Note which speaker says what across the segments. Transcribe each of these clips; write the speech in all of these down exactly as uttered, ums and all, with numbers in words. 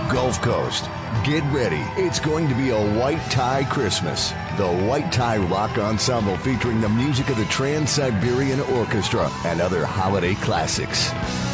Speaker 1: Gulf Coast. Get ready. It's going to be a white tie Christmas. The White Tie Rock Ensemble featuring the music of the Trans-Siberian Orchestra and other holiday classics.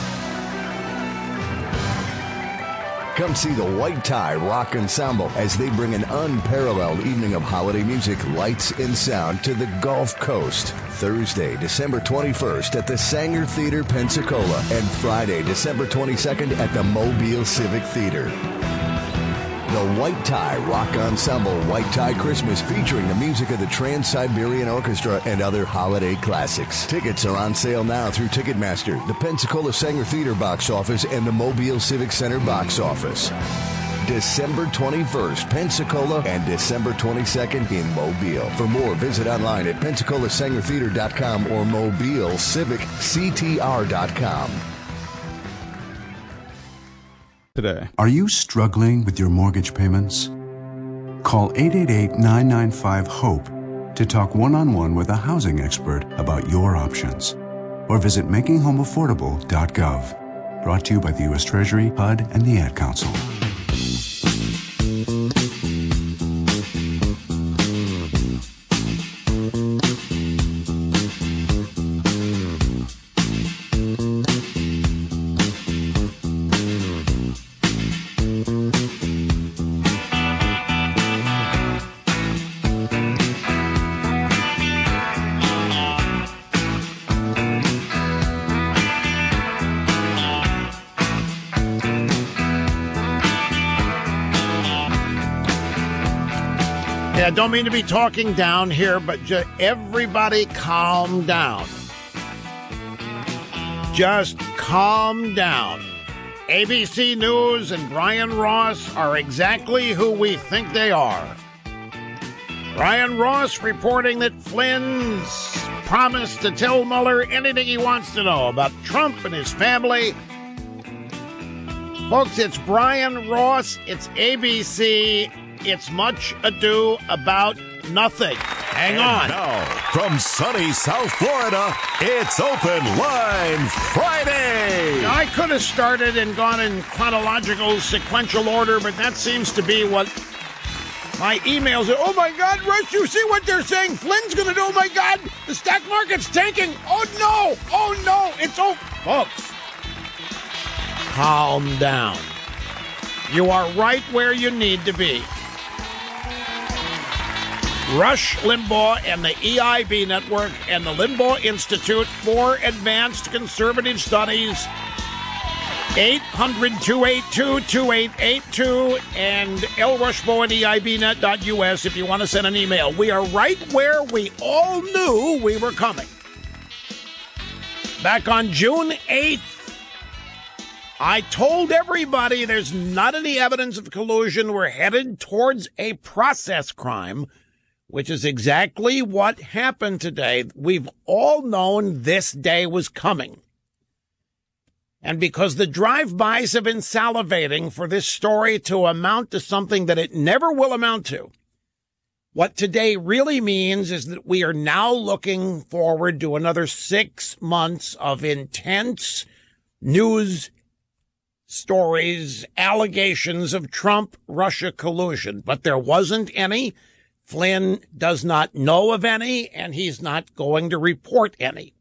Speaker 1: Come see the White Tie Rock Ensemble as they bring an unparalleled evening of holiday music, lights, and sound to the Gulf Coast. Thursday, December twenty-first at the Sanger Theater, Pensacola, and Friday, December twenty-second at the Mobile Civic Theater. The White Tie Rock Ensemble White Tie Christmas featuring the music of the Trans-Siberian Orchestra and other holiday classics. Tickets are on sale now through Ticketmaster, the Pensacola Sanger Theater box office, and the Mobile Civic Center box office. December twenty-first, Pensacola, and December twenty-second in Mobile. For more, visit online at pensacola sanger theater dot com or mobile civic c t r dot com.
Speaker 2: Today.
Speaker 3: Are you struggling with your mortgage payments? Call eight eight eight, nine nine five, HOPE to talk one-on-one with a housing expert about your options. Or visit making home affordable dot gov. Brought to you by the U S Treasury, H U D, and the Ad Council.
Speaker 4: I don't mean to be talking down here, but just everybody calm down. Just calm down. A B C News and Brian Ross are exactly who we think they are. Brian Ross reporting that Flynn's promised to tell Mueller anything he wants to know about Trump and his family. Folks, it's Brian Ross, it's A B C, it's Much Ado About Nothing. Hang
Speaker 5: and
Speaker 4: on.
Speaker 5: Now, from sunny South Florida, it's Open Line Friday.
Speaker 4: Now, I could have started and gone in chronological, sequential order, but that seems to be what my emails are. Oh, my God, Rush, you see what they're saying? Flynn's going to do, oh, my God, the stock market's tanking. Oh, no. Oh, no. It's over. Folks, calm down. You are right where you need to be. Rush Limbaugh and the E I B Network and the Limbaugh Institute for Advanced Conservative Studies, eight hundred, two eight two, two eight eight two, and L Rushmo at E I B net dot U S if you want to send an email. We are right where we all knew we were coming. Back on June eighth, I told everybody there's not any evidence of collusion. We're headed towards a process crime, which is exactly what happened today. We've all known this day was coming. And because the drive-bys have been salivating for this story to amount to something that it never will amount to, what today really means is that we are now looking forward to another six months of intense news stories, allegations of Trump-Russia collusion. But there wasn't any. Flynn does not know of any, and he's not going to report any.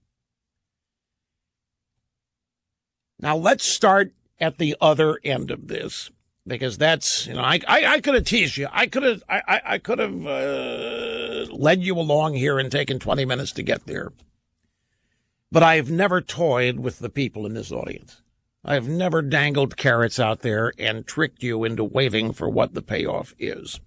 Speaker 4: Now, let's start at the other end of this, because that's, you know, I I, I could have teased you. I could have I, I, I could have uh, led you along here and taken twenty minutes to get there. But I've never toyed with the people in this audience. I've never dangled carrots out there and tricked you into waiting for what the payoff is.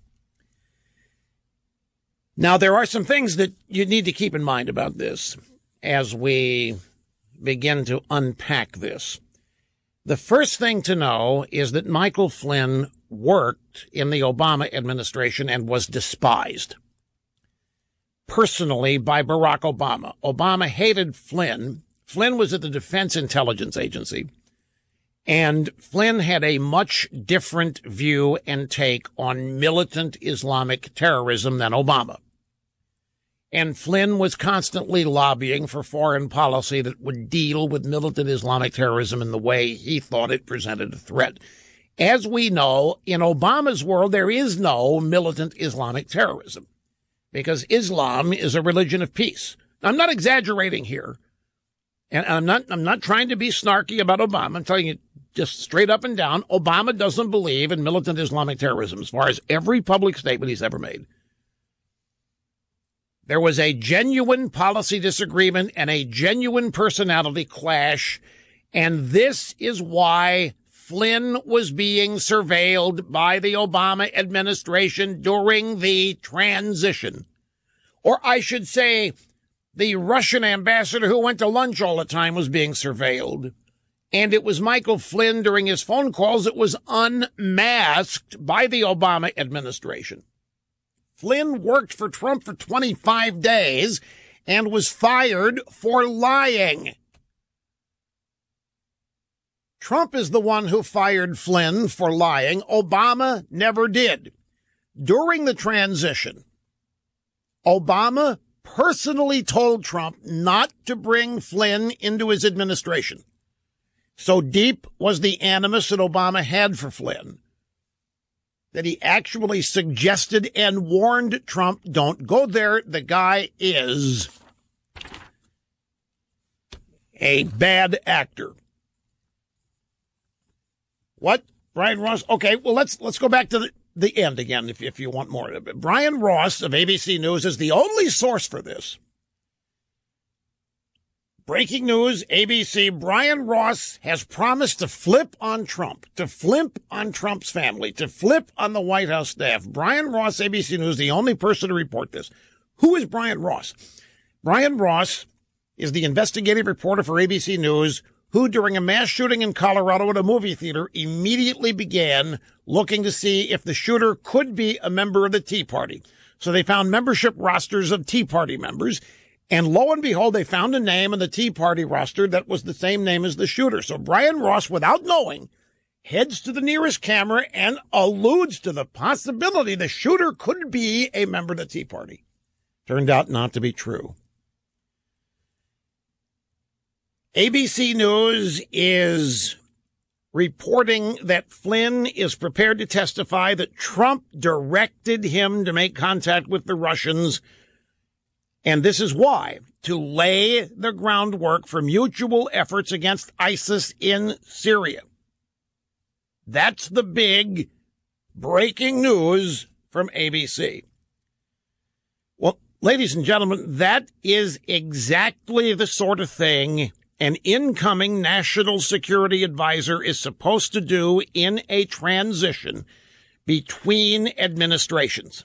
Speaker 4: Now, there are some things that you need to keep in mind about this as we begin to unpack this. The first thing to know is that Michael Flynn worked in the Obama administration and was despised personally by Barack Obama. Obama hated Flynn. Flynn was at the Defense Intelligence Agency, and Flynn had a much different view and take on militant Islamic terrorism than Obama. And Flynn was constantly lobbying for foreign policy that would deal with militant Islamic terrorism in the way he thought it presented a threat. As we know, in Obama's world, there is no militant Islamic terrorism because Islam is a religion of peace. I'm not exaggerating here, and I'm not I'm not trying to be snarky about Obama. I'm telling you just straight up and down, Obama doesn't believe in militant Islamic terrorism as far as every public statement he's ever made. There was a genuine policy disagreement and a genuine personality clash, and this is why Flynn was being surveilled by the Obama administration during the transition. Or I should say, the Russian ambassador who went to lunch all the time was being surveilled. And it was Michael Flynn during his phone calls that was unmasked by the Obama administration. Flynn worked for Trump for twenty-five days and was fired for lying. Trump is the one who fired Flynn for lying. Obama never did. During the transition, Obama personally told Trump not to bring Flynn into his administration. So deep was the animus that Obama had for Flynn that he actually suggested and warned Trump, don't go there. The guy is a bad actor. What? Brian Ross? Okay, well, let's let's go back to the, the end again if, if you want more. Brian Ross of A B C News is the only source for this. Breaking news, A B C, Brian Ross has promised to flip on Trump, to flip on Trump's family, to flip on the White House staff. Brian Ross, A B C News, the only person to report this. Who is Brian Ross? Brian Ross is the investigative reporter for A B C News who, during a mass shooting in Colorado at a movie theater, immediately began looking to see if the shooter could be a member of the Tea Party. So they found membership rosters of Tea Party members. And lo and behold, they found a name in the Tea Party roster that was the same name as the shooter. So Brian Ross, without knowing, heads to the nearest camera and alludes to the possibility the shooter could be a member of the Tea Party. Turned out not to be true. A B C News is reporting that Flynn is prepared to testify that Trump directed him to make contact with the Russians. And this is why, to lay the groundwork for mutual efforts against ISIS in Syria. That's the big breaking news from A B C. Well, ladies and gentlemen, that is exactly the sort of thing an incoming national security advisor is supposed to do in a transition between administrations.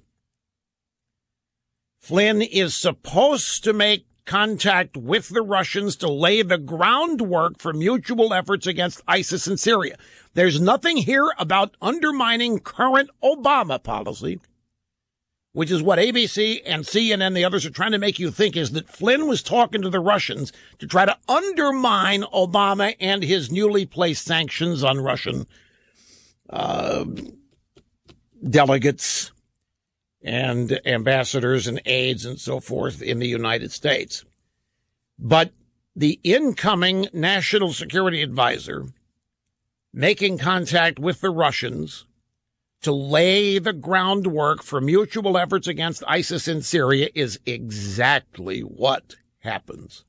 Speaker 4: Flynn is supposed to make contact with the Russians to lay the groundwork for mutual efforts against ISIS in Syria. There's nothing here about undermining current Obama policy, which is what A B C and C N N and the others are trying to make you think, is that Flynn was talking to the Russians to try to undermine Obama and his newly placed sanctions on Russian uh, delegates and ambassadors and aides and so forth in the United States. But the incoming national security advisor making contact with the Russians to lay the groundwork for mutual efforts against ISIS in Syria is exactly what happens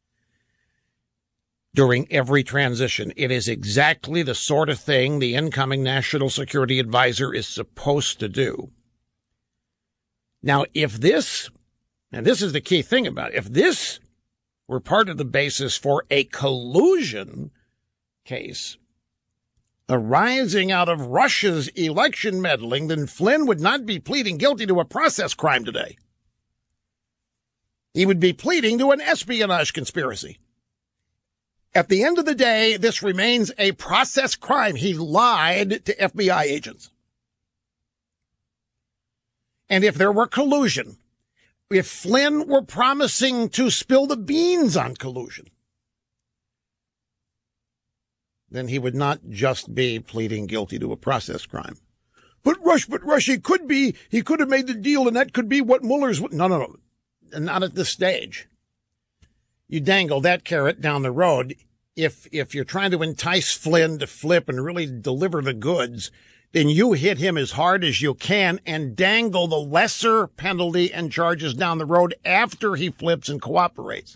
Speaker 4: during every transition. It is exactly the sort of thing the incoming national security advisor is supposed to do. Now, if this, and this is the key thing about it, if this were part of the basis for a collusion case arising out of Russia's election meddling, then Flynn would not be pleading guilty to a process crime today. He would be pleading to an espionage conspiracy. At the end of the day, this remains a process crime. He lied to F B I agents. And if there were collusion, if Flynn were promising to spill the beans on collusion, then he would not just be pleading guilty to a process crime. But Rush, but Rush, he could be, he could have made the deal, and that could be what Mueller's, no, no, no, not at this stage. You dangle that carrot down the road. if if you're trying to entice Flynn to flip and really deliver the goods, then you hit him as hard as you can and dangle the lesser penalty and charges down the road after he flips and cooperates.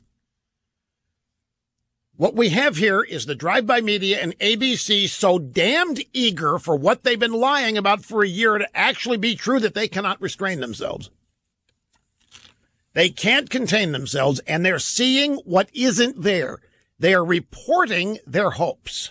Speaker 4: What we have here is the drive-by media and A B C so damned eager for what they've been lying about for a year to actually be true that they cannot restrain themselves. They can't contain themselves, and they're seeing what isn't there. They are reporting their hopes.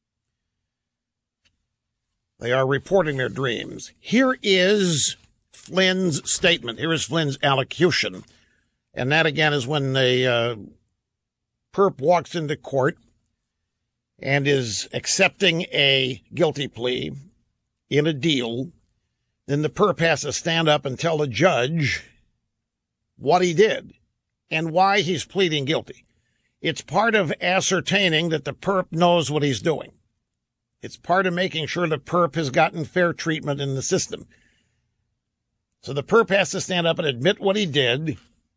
Speaker 4: They are reporting their dreams. Here is Flynn's statement. Here is Flynn's allocution. And that, again, is when the uh, perp walks into court and is accepting a guilty plea in a deal. Then the perp has to stand up and tell the judge what he did and why he's pleading guilty. It's part of ascertaining that the perp knows what he's doing. It's part of making sure the perp has gotten fair treatment in the system. So the perp has to stand up and admit what he did.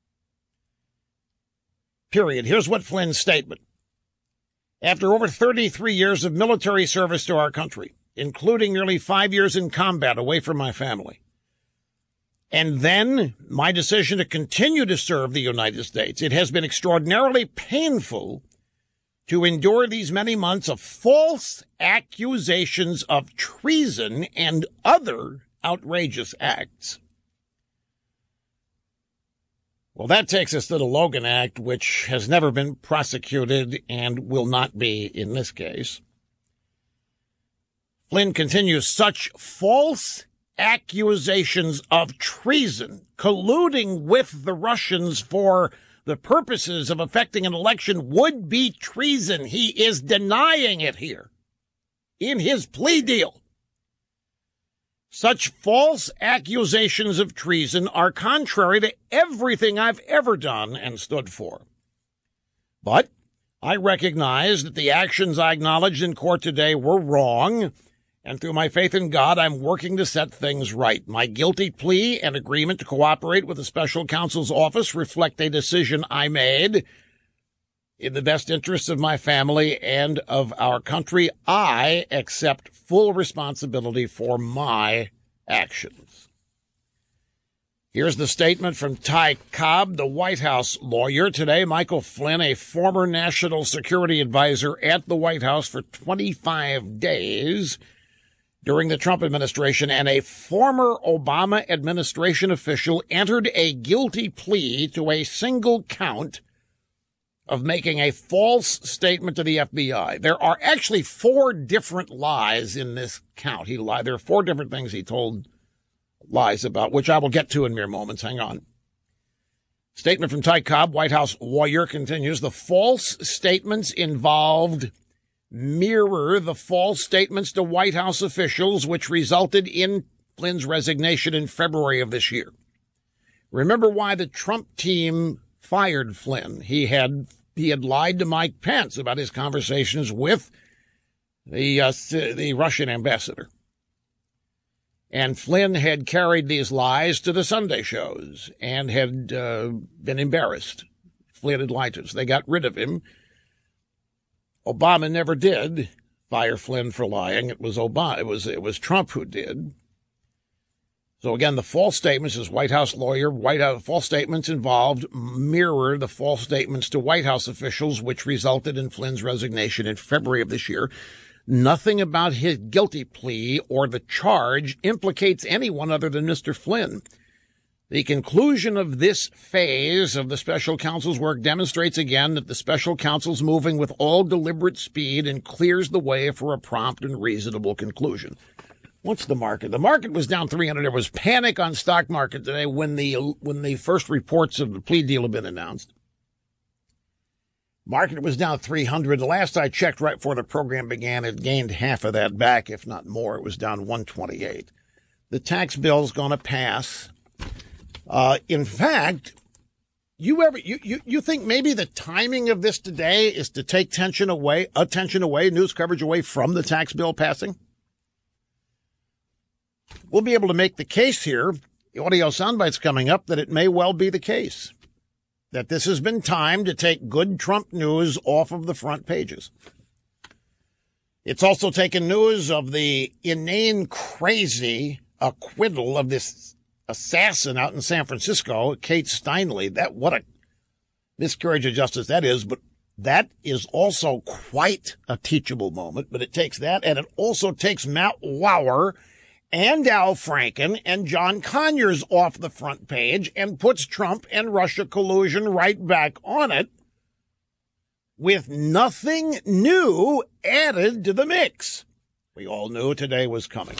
Speaker 4: Period. Here's what Flynn's statement. After over thirty-three years of military service to our country, including nearly five years in combat away from my family, and then my decision to continue to serve the United States, it has been extraordinarily painful to endure these many months of false accusations of treason and other outrageous acts. Well, that takes us to the Logan Act, which has never been prosecuted and will not be in this case. Flynn continues, such false accusations of treason, colluding with the Russians for the purposes of effecting an election would be treason. He is denying it here in his plea deal. Such false accusations of treason are contrary to everything I've ever done and stood for. But I recognize that the actions I acknowledged in court today were wrong, and through my faith in God, I'm working to set things right. My guilty plea and agreement to cooperate with the special counsel's office reflect a decision I made in the best interests of my family and of our country. I accept full responsibility for my actions. Here's the statement from Ty Cobb, the White House lawyer. Today, Michael Flynn, a former national security advisor at the White House for twenty-five days during the Trump administration, and a former Obama administration official, entered a guilty plea to a single count of making a false statement to the F B I. There are actually four different lies in this count. He lied. There are four different things he told lies about, which I will get to in mere moments. Hang on. Statement from Ty Cobb, White House lawyer, continues. The false statements involved mirror the false statements to White House officials, which resulted in Flynn's resignation in February of this year. Remember why the Trump team fired Flynn. He had he had lied to Mike Pence about his conversations with the uh, the Russian ambassador. And Flynn had carried these lies to the Sunday shows and had uh, been embarrassed. Flynn had lied to us. They got rid of him. Obama never did fire Flynn for lying. It was Obama. It was it was Trump who did. So again, the false statements, as White House lawyer, White House false statements involved mirror the false statements to White House officials, which resulted in Flynn's resignation in February of this year. Nothing about his guilty plea or the charge implicates anyone other than Mister Flynn. The conclusion of this phase of the special counsel's work demonstrates again that the special counsel's moving with all deliberate speed and clears the way for a prompt and reasonable conclusion. What's the market? The market was down three hundred. There was panic on stock market today when the when the first reports of the plea deal have been announced. Market was down three hundred. The last I checked right before the program began, it gained half of that back, if not more. It was down one twenty-eight. The tax bill's going to pass. Uh, in fact, you ever you, you you think maybe the timing of this today is to take tension away, attention away, news coverage away from the tax bill passing? We'll be able to make the case here, the audio soundbite's coming up, that it may well be the case. that this has been time to take good Trump news off of the front pages. It's also taken news of the inane, crazy acquittal of this assassin out in San Francisco, Kate Steinle. That, what a miscarriage of justice that is, but that is also quite a teachable moment. But it takes that, and it also takes Matt Lauer and Al Franken and John Conyers off the front page and puts Trump and Russia collusion right back on it with nothing new added to the mix. We all knew today was coming.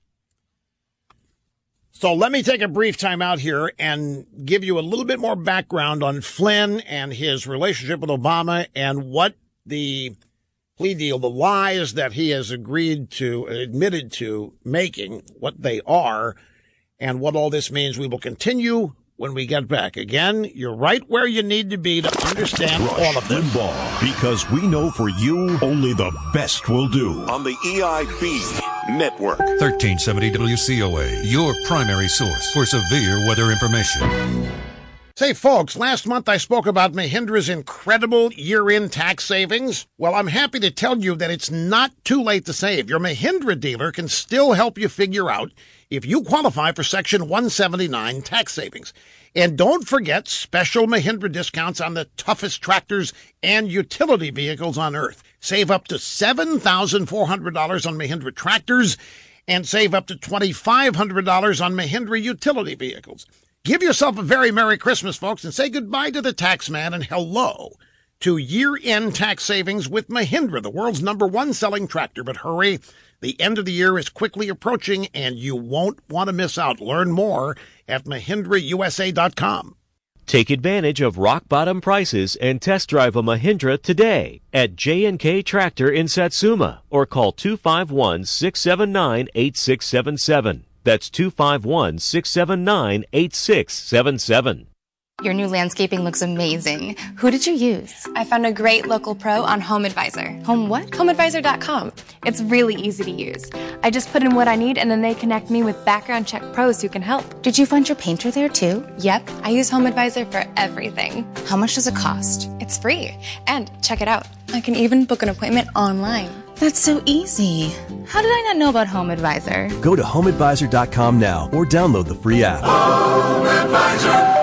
Speaker 4: So let me take a brief time out here and give you a little bit more background on Flynn and his relationship with Obama and what the plea deal, the lies that he has agreed to, admitted to making, what they are, and what all this means. We will continue when we get back. Again, you're right where you need to be to understand
Speaker 5: Rush
Speaker 4: all of this.
Speaker 5: Limbaugh, because we know for you, only the best will do. On the E I B Network.
Speaker 2: thirteen seventy W C O A, your primary source for severe weather information.
Speaker 4: Say, folks, last month I spoke about Mahindra's incredible year-end tax savings. Well, I'm happy to tell you that it's not too late to save. Your Mahindra dealer can still help you figure out if you qualify for Section one seventy-nine tax savings. And don't forget special Mahindra discounts on the toughest tractors and utility vehicles on earth. Save up to seven thousand four hundred dollars on Mahindra tractors and save up to two thousand five hundred dollars on Mahindra utility vehicles. Give yourself a very Merry Christmas, folks, and say goodbye to the tax man and hello to year-end tax savings with Mahindra, the world's number one selling tractor. But hurry, the end of the year is quickly approaching, and you won't want to miss out. Learn more at Mahindra U S A dot com.
Speaker 6: Take advantage of rock-bottom prices and test drive a Mahindra today at J and K Tractor in Satsuma or call two five one, six seven nine, eight six seven seven. That's two five one, six seven nine, eight six seven seven.
Speaker 7: Your new landscaping looks amazing. Who did you use?
Speaker 8: I found a great local pro on Home Advisor.
Speaker 7: Home what?
Speaker 8: home advisor dot com. It's really easy to use. I just put in what I need and then they connect me with background check pros who can help.
Speaker 7: Did you find your painter there too?
Speaker 8: Yep, I use Home Advisor for everything.
Speaker 7: How much does it cost?
Speaker 8: It's free. And check it out. I can even book an appointment online.
Speaker 7: That's so easy. How did I not know about Home Advisor?
Speaker 9: Go to home advisor dot com now or download the free app. Home Advisor.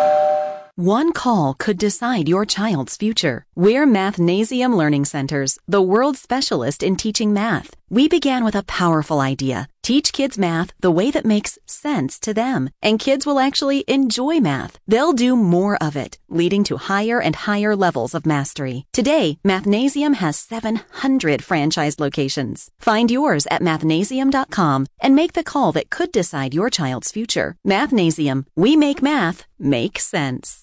Speaker 10: One call could decide your child's future. We're Mathnasium Learning Centers, the world's specialist in teaching math. We began with a powerful idea. Teach kids math the way that makes sense to them, and kids will actually enjoy math. They'll do more of it, leading to higher and higher levels of mastery. Today, Mathnasium has seven hundred franchised locations. Find yours at mathnasium dot com and make the call that could decide your child's future. Mathnasium, we make math make sense.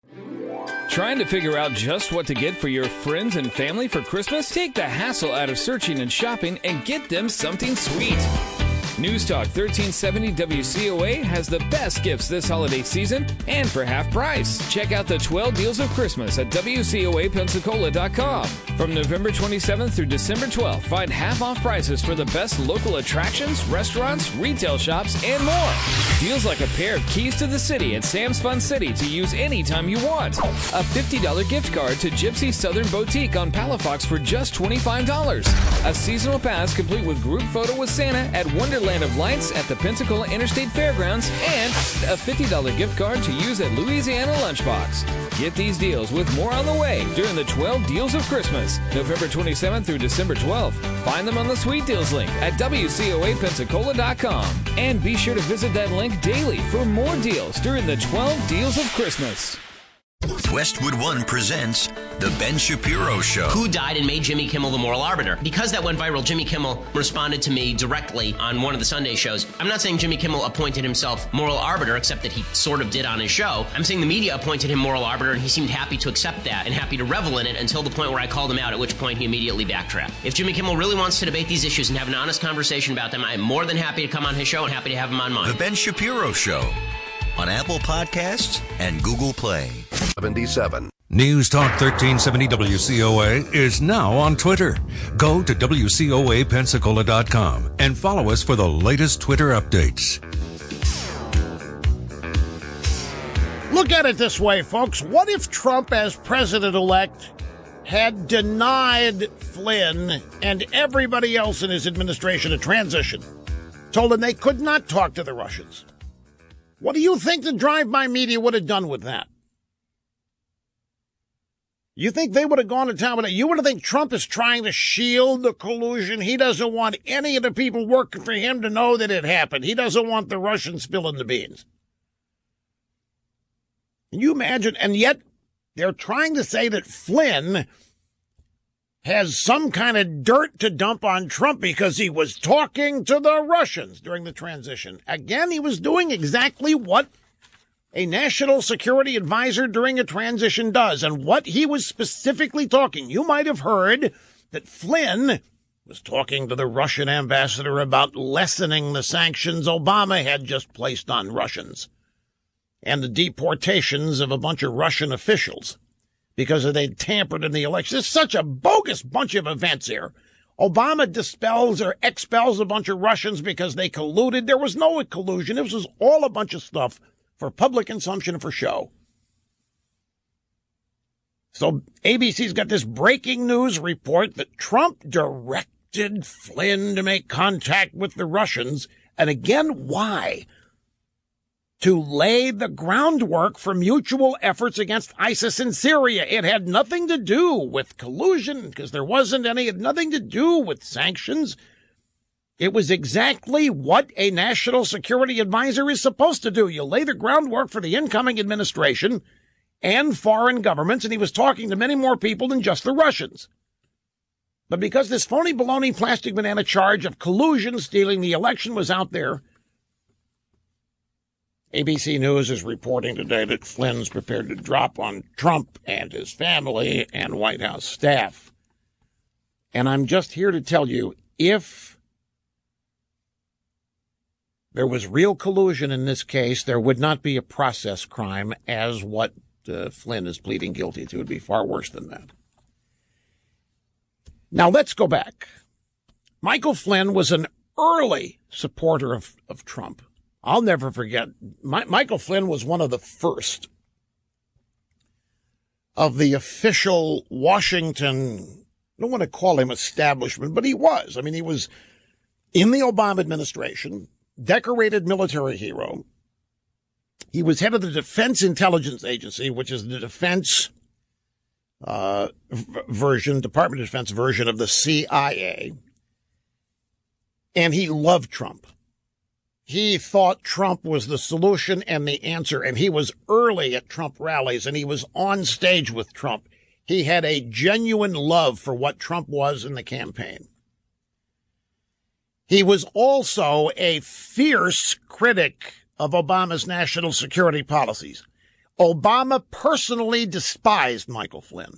Speaker 11: Trying to figure out just what to get for your friends and family for Christmas? Take the hassle out of searching and shopping and get them something sweet. News Talk thirteen seventy W C O A has the best gifts this holiday season and for half price. Check out the twelve Deals of Christmas at W C O A Pensacola dot com. From November twenty-seventh through December twelfth, find half off prices for the best local attractions, restaurants, retail shops, and more. Deals like a pair of keys to the city at Sam's Fun City to use anytime you want. A fifty dollars gift card to Gypsy Southern Boutique on Palafox for just twenty-five dollars. A seasonal pass complete with group photo with Santa at Wonderland of Lights at the Pensacola Interstate Fairgrounds, and a fifty dollars gift card to use at Louisiana Lunchbox. Get these deals with more on the way during the twelve Deals of Christmas, November twenty-seventh through December twelfth. Find them on the Sweet Deals link at W C O A Pensacola dot com. And be sure to visit that link daily for more deals during the twelve Deals of Christmas.
Speaker 12: Westwood One presents The Ben Shapiro Show.
Speaker 13: Who died and made Jimmy Kimmel the moral arbiter? Because that went viral, Jimmy Kimmel responded to me directly on one of the Sunday shows. I'm not saying Jimmy Kimmel appointed himself moral arbiter, except that he sort of did on his show. I'm saying the media appointed him moral arbiter, and he seemed happy to accept that and happy to revel in it until the point where I called him out, at which point he immediately backtracked. If Jimmy Kimmel really wants to debate these issues and have an honest conversation about them, I'm more than happy to come on his show and happy to have him on mine.
Speaker 12: The Ben Shapiro Show on Apple Podcasts and Google Play.
Speaker 5: seventy-seven.
Speaker 2: News Talk thirteen seventy W C O A is now on Twitter. Go to W C O A Pensacola dot com and follow us for the latest Twitter updates.
Speaker 4: Look at it this way, folks. What if Trump, as president-elect, had denied Flynn and everybody else in his administration a transition, told them they could not talk to the Russians? What do you think the drive-by media would have done with that? You think they would have gone to town with it? You would have think Trump is trying to shield the collusion. He doesn't want any of the people working for him to know that it happened. He doesn't want the Russians spilling the beans. Can you imagine? And yet they're trying to say that Flynn has some kind of dirt to dump on Trump because he was talking to the Russians during the transition. Again, he was doing exactly what a national security advisor during a transition does, and what he was specifically talking. You might have heard that Flynn was talking to the Russian ambassador about lessening the sanctions Obama had just placed on Russians and the deportations of a bunch of Russian officials because they'd tampered in the election. It's such a bogus bunch of events here. Obama dispels or expels a bunch of Russians because they colluded. There was no collusion. This was all a bunch of stuff for public consumption and for show. So A B C's got this breaking news report that Trump directed Flynn to make contact with the Russians. And again, why? To lay the groundwork for mutual efforts against ISIS in Syria. It had nothing to do with collusion, because there wasn't any. It had nothing to do with sanctions. It was exactly what a national security advisor is supposed to do. You lay the groundwork for the incoming administration and foreign governments, and he was talking to many more people than just the Russians. But because this phony baloney plastic banana charge of collusion stealing the election was out there, A B C News is reporting today that Flynn's prepared to drop on Trump and his family and White House staff. And I'm just here to tell you, if there was real collusion in this case, there would not be a process crime as what uh, Flynn is pleading guilty to. It would be far worse than that. Now, let's go back. Michael Flynn was an early supporter of, of Trump. I'll never forget, My, Michael Flynn was one of the first of the official Washington, I don't want to call him establishment, but he was. I mean, he was in the Obama administration, decorated military hero. He was head of the Defense Intelligence Agency, which is the defense uh, v- version, Department of Defense version of the C I A. And he loved Trump. He thought Trump was the solution and the answer, and he was early at Trump rallies, and he was on stage with Trump. He had a genuine love for what Trump was in the campaign. He was also a fierce critic of Obama's national security policies. Obama personally despised Michael Flynn.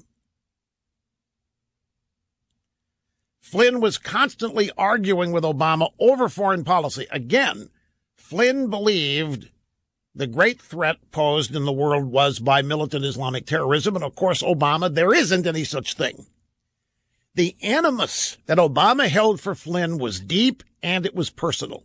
Speaker 4: Flynn was constantly arguing with Obama over foreign policy. Again, Flynn believed the great threat posed in the world was by militant Islamic terrorism. And of course, Obama, there isn't any such thing. The animus that Obama held for Flynn was deep and it was personal.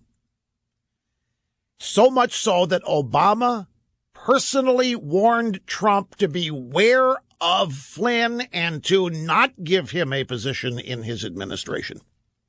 Speaker 4: So much so that Obama personally warned Trump to beware of Flynn and to not give him a position in his administration.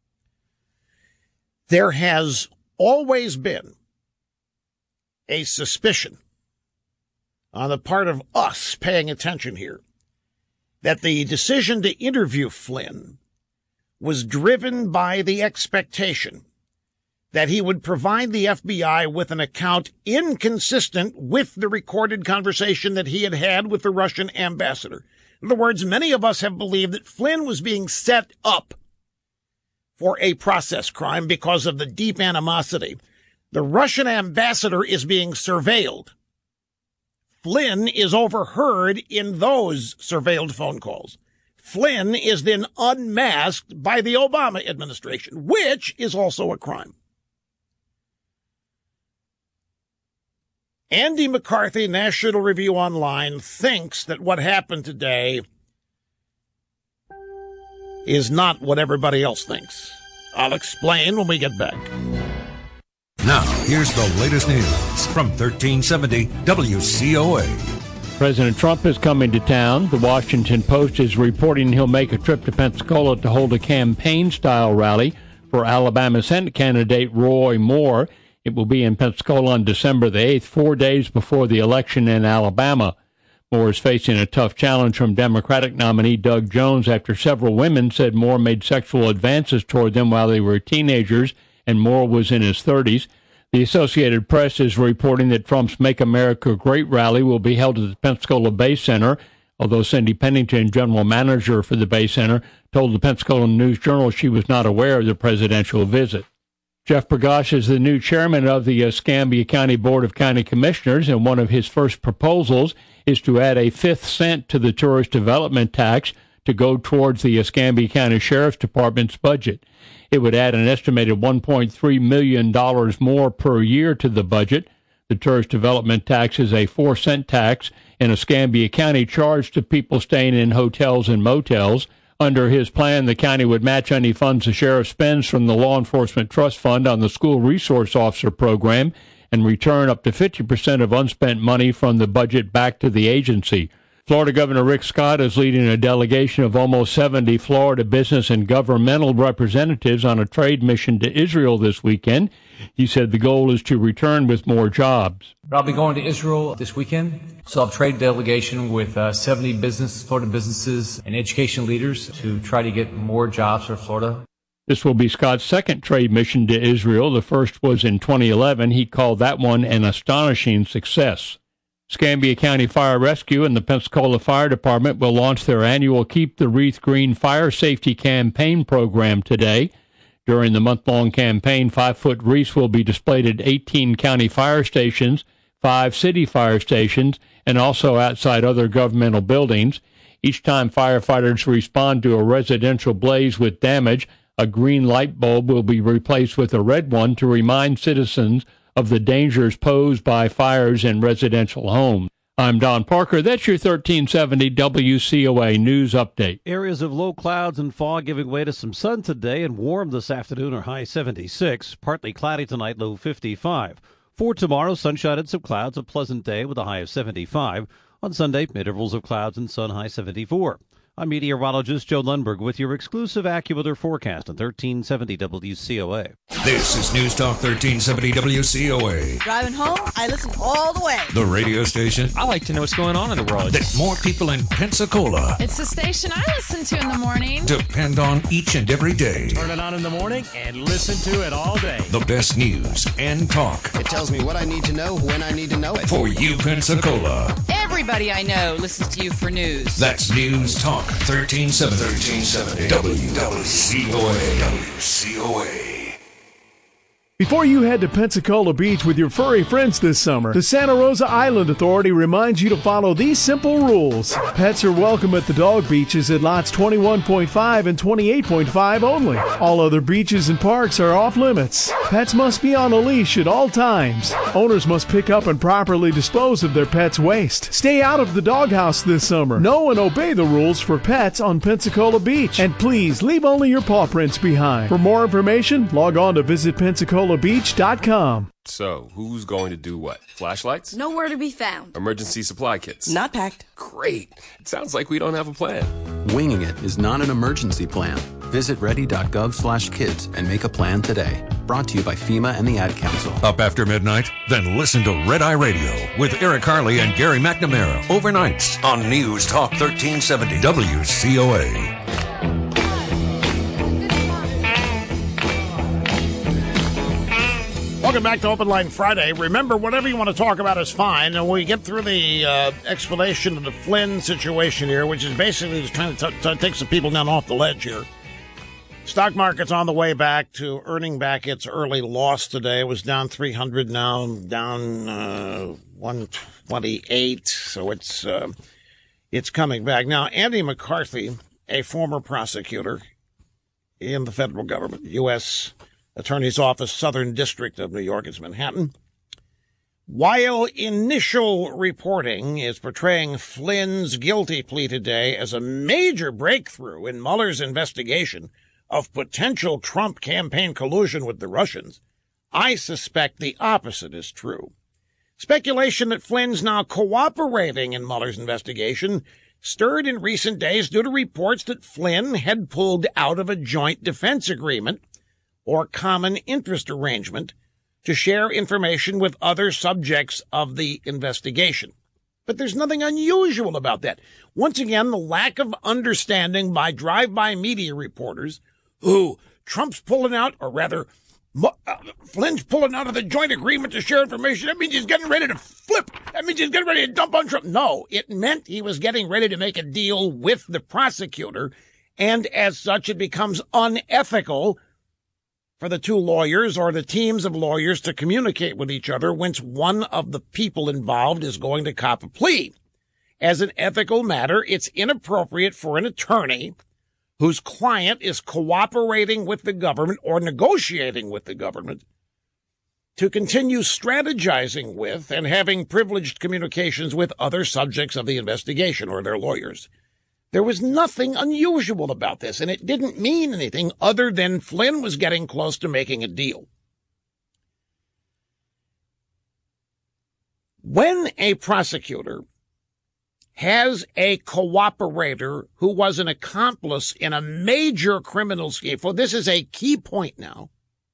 Speaker 4: There has always been a suspicion on the part of us paying attention here that the decision to interview Flynn was driven by the expectation that he would provide the F B I with an account inconsistent with the recorded conversation that he had had with the Russian ambassador. In other words, many of us have believed that Flynn was being set up for a process crime because of the deep animosity. The Russian ambassador is being surveilled. Flynn is overheard in those surveilled phone calls. Flynn is then unmasked by the Obama administration, which is also a crime. Andy McCarthy, National Review Online, thinks that what happened today is not what everybody else thinks. I'll explain when we get back.
Speaker 2: Now, here's the latest news from thirteen seventy W C O A.
Speaker 14: President Trump is coming to town. The Washington Post is reporting he'll make a trip to Pensacola to hold a campaign-style rally for Alabama Senate candidate Roy Moore. It will be in Pensacola on December the eighth, four days before the election in Alabama. Moore is facing a tough challenge from Democratic nominee Doug Jones after several women said Moore made sexual advances toward them while they were teenagers and Moore was in his thirties. The Associated Press is reporting that Trump's Make America Great rally will be held at the Pensacola Bay Center, although Cindy Pennington, general manager for the Bay Center, told the Pensacola News-Journal she was not aware of the presidential visit. Jeff Prakash is the new chairman of the Escambia County Board of County Commissioners, and one of his first proposals is to add a fifth cent to the tourist development tax to go towards the Escambia County Sheriff's Department's budget. It would add an estimated one point three million dollars more per year to the budget. The tourist development tax is a four cent tax in Escambia County charged to people staying in hotels and motels. Under his plan, the county would match any funds the sheriff spends from the Law Enforcement Trust Fund on the School Resource Officer Program and return up to fifty percent of unspent money from the budget back to the agency. Florida Governor Rick Scott is leading a delegation of almost seventy Florida business and governmental representatives on a trade mission to Israel this weekend. He said the goal is to return with more jobs.
Speaker 15: I'll be going to Israel this weekend, so I'll have a trade delegation with uh, seventy business, Florida businesses and education leaders to try to get more jobs for Florida.
Speaker 14: This will be Scott's second trade mission to Israel. The first was in twenty eleven. He called that one an astonishing success. Escambia County Fire Rescue and the Pensacola Fire Department will launch their annual Keep the Wreath Green Fire Safety Campaign program today. During the month-long campaign, five-foot wreaths will be displayed at eighteen county fire stations, five city fire stations, and also outside other governmental buildings. Each time firefighters respond to a residential blaze with damage, a green light bulb will be replaced with a red one to remind citizens of the dangers posed by fires in residential homes. I'm Don Parker. That's your thirteen seventy W C O A News Update.
Speaker 16: Areas of low clouds and fog giving way to some sun today and warm this afternoon, or high seventy-six. Partly cloudy tonight, low fifty-five. For tomorrow, sunshine and some clouds, a pleasant day with a high of seventy-five. On Sunday, intervals of clouds and sun, high seventy-four. I'm meteorologist Joe Lundberg with your exclusive AccuWeather forecast on thirteen seventy W C O A.
Speaker 2: This is News Talk thirteen seventy W C O A.
Speaker 17: Driving home, I listen all the way.
Speaker 2: The radio station.
Speaker 18: I like to know what's going on in the world.
Speaker 2: That more people in Pensacola.
Speaker 19: It's the station I listen to in the morning.
Speaker 2: Depend on each and every day.
Speaker 18: Turn it on in the morning and listen to it all day.
Speaker 2: The best news and talk.
Speaker 20: It tells me what I need to know when I need to know it.
Speaker 2: For you, Pensacola.
Speaker 19: Everybody I know listens to you for news.
Speaker 2: That's News Talk thirteen seventy W C O A. W C O A.
Speaker 21: Before you head to Pensacola Beach with your furry friends this summer, the Santa Rosa Island Authority reminds you to follow these simple rules. Pets are welcome at the dog beaches at lots twenty-one point five and twenty-eight point five only. All other beaches and parks are off limits. Pets must be on a leash at all times. Owners must pick up and properly dispose of their pets' waste. Stay out of the doghouse this summer. Know and obey the rules for pets on Pensacola Beach. And please leave only your paw prints behind. For more information, log on to visit Pensacola Beach dot com.
Speaker 22: So, who's going to do what? Flashlights?
Speaker 17: Nowhere to be found.
Speaker 22: Emergency supply kits?
Speaker 17: Not packed.
Speaker 22: Great. It sounds like we don't have a plan.
Speaker 23: Winging it is not an emergency plan. Visit ready.gov slash kids and make a plan today. Brought to you by FEMA and the Ad Council.
Speaker 2: Up after midnight? Then listen to Red Eye Radio with Eric Harley and Gary McNamara overnights on News Talk thirteen seventy W C O A.
Speaker 4: Welcome back to Open Line Friday. Remember, whatever you want to talk about is fine. And when we get through the uh, explanation of the Flynn situation here, which is basically just trying to t- t- take some people down off the ledge here. Stock market's on the way back to earning back its early loss today. It was down three hundred, now down uh, one twenty-eight. So it's uh, it's coming back. Now, Andy McCarthy, a former prosecutor in the federal government, U S Attorney's Office, Southern District of New York, it's Manhattan. While initial reporting is portraying Flynn's guilty plea today as a major breakthrough in Mueller's investigation of potential Trump campaign collusion with the Russians, I suspect the opposite is true. Speculation that Flynn's now cooperating in Mueller's investigation stirred in recent days due to reports that Flynn had pulled out of a joint defense agreement or common interest arrangement to share information with other subjects of the investigation. But there's nothing unusual about that. Once again, the lack of understanding by drive-by media reporters who Trump's pulling out, or rather, uh, Flynn's pulling out of the joint agreement to share information. That means he's getting ready to flip. That means he's getting ready to dump on Trump. No, it meant he was getting ready to make a deal with the prosecutor, and as such, it becomes unethical for the two lawyers or the teams of lawyers to communicate with each other once one of the people involved is going to cop a plea. As an ethical matter, it's inappropriate for an attorney whose client is cooperating with the government or negotiating with the government to continue strategizing with and having privileged communications with other subjects of the investigation or their lawyers. There was nothing unusual about this, and it didn't mean anything other than Flynn was getting close to making a deal. When a prosecutor has a cooperator who was an accomplice in a major criminal scheme, for this is a key point now,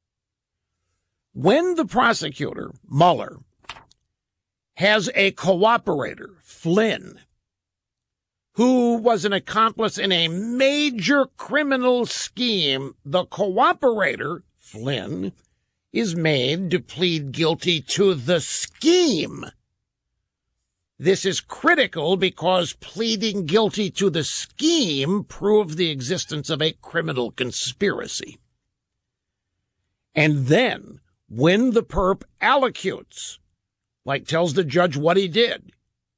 Speaker 4: when the prosecutor, Mueller, has a cooperator, Flynn, who was an accomplice in a major criminal scheme, the cooperator, Flynn, is made to plead guilty to the scheme. This is critical because pleading guilty to the scheme proves the existence of a criminal conspiracy. And then, when the perp allocutes, like tells the judge what he did,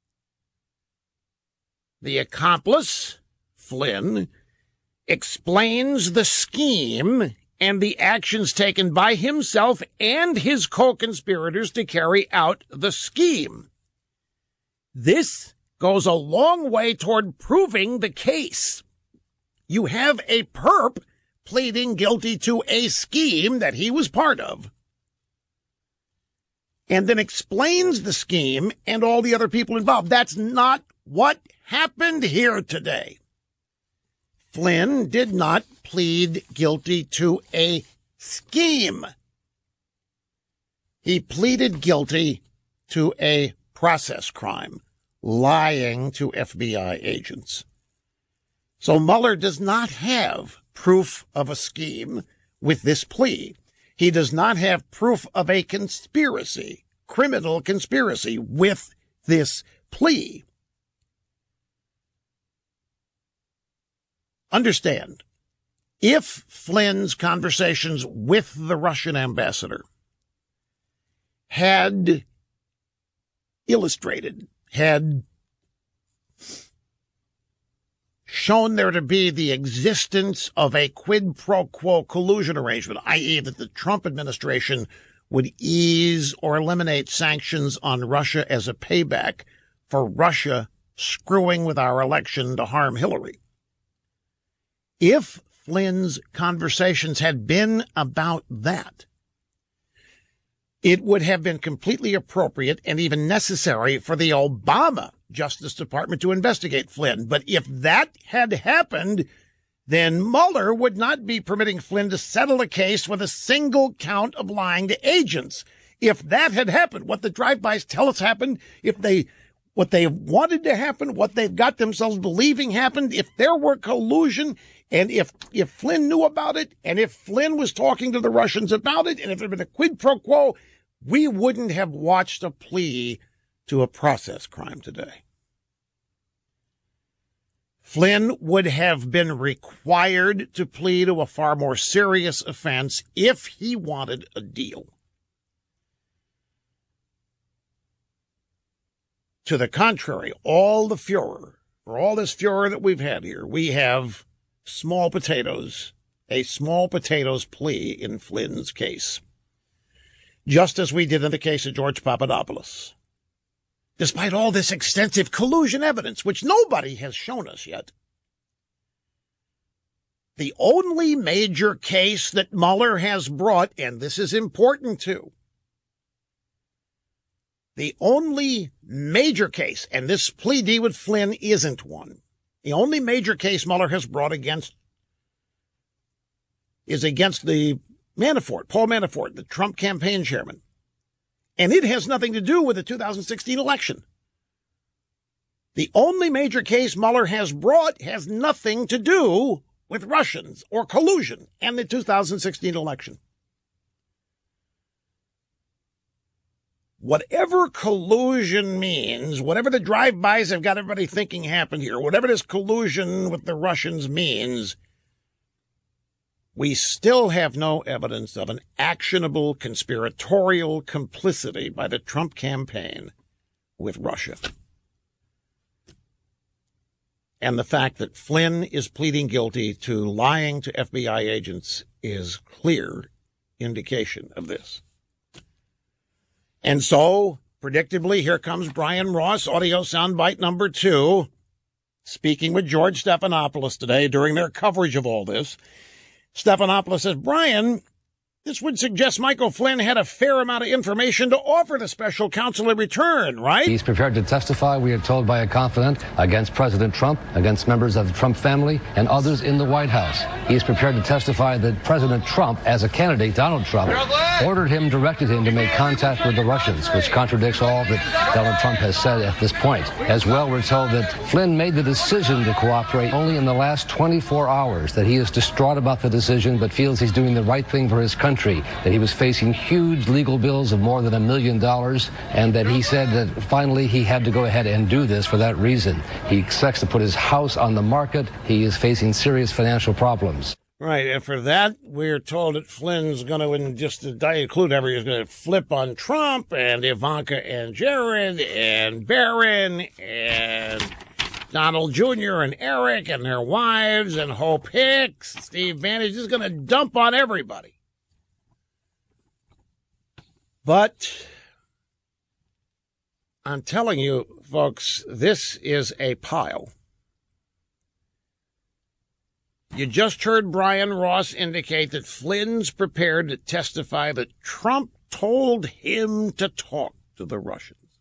Speaker 4: the accomplice, Flynn, explains the scheme and the actions taken by himself and his co-conspirators to carry out the scheme. This goes a long way toward proving the case. You have a perp pleading guilty to a scheme that he was part of, and then explains the scheme and all the other people involved. That's not what happened here today. Flynn did not plead guilty to a scheme. He pleaded guilty to a process crime, lying to F B I agents. So Mueller does not have proof of a scheme with this plea. He does not have proof of a conspiracy, criminal conspiracy, with this plea. Understand, if Flynn's conversations with the Russian ambassador had illustrated, had shown there to be the existence of a quid pro quo collusion arrangement, that is that the Trump administration would ease or eliminate sanctions on Russia as a payback for Russia screwing with our election to harm Hillary. If Flynn's conversations had been about that, it would have been completely appropriate and even necessary for the Obama Justice Department to investigate Flynn. But if that had happened, then Mueller would not be permitting Flynn to settle a case with a single count of lying to agents. If that had happened, what the drive-bys tell us happened, if they, what they wanted to happen, what they've got themselves believing happened, if there were collusion, and if, if Flynn knew about it, and if Flynn was talking to the Russians about it, and if there had been a quid pro quo, we wouldn't have watched a plea to a process crime today. Flynn would have been required to plead to a far more serious offense if he wanted a deal. To the contrary, all the furor, for all this furor that we've had here, we have small potatoes, a small potatoes plea in Flynn's case, just as we did in the case of George Papadopoulos. Despite all this extensive collusion evidence, which nobody has shown us yet, The only major case that Mueller has brought, and this is important too, the only major case, and this plea deal with Flynn isn't one, the only major case Mueller has brought against is against the Manafort, Paul Manafort, the Trump campaign chairman. And it has nothing to do with the two thousand sixteen election. The only major case Mueller has brought has nothing to do with Russians or collusion and the two thousand sixteen election. Whatever collusion means, whatever the drive-bys have got everybody thinking happened here, whatever this collusion with the Russians means, we still have no evidence of an actionable conspiratorial complicity by the Trump campaign with Russia. And the fact that Flynn is pleading guilty to lying to F B I agents is clear indication of this. And so, predictably, here comes Brian Ross, audio soundbite number two, speaking with George Stephanopoulos today during their coverage of all this. Stephanopoulos says, Brian, this would suggest Michael Flynn had a fair amount of information to offer the special counsel in return, right?
Speaker 1: He's prepared to testify, we are told by a confidant, against President Trump, against members of the Trump family, and others in the White House. He is prepared to testify that President Trump, as a candidate, Donald Trump, ordered him, directed him to make contact with the Russians, which contradicts all that Donald Trump has said at this point. As well, we're told that Flynn made the decision to cooperate only in the last twenty-four hours, that he is distraught about the decision, but feels he's doing the right thing for his country. Country, that he was facing huge legal bills of more than a million dollars, and that he said that finally he had to go ahead and do this for that reason. He expects to put his house on the market. He is facing serious financial problems.
Speaker 4: Right, and for that, we're told that Flynn's going to, and just to include everything, he's going to flip on Trump and Ivanka and Jared and Barron and Donald Junior and Eric and their wives and Hope Hicks, Steve Bannon. He's just going to dump on everybody. But I'm telling you, folks, this is a pile. You just heard Brian Ross indicate that Flynn's prepared to testify that Trump told him to talk to the Russians.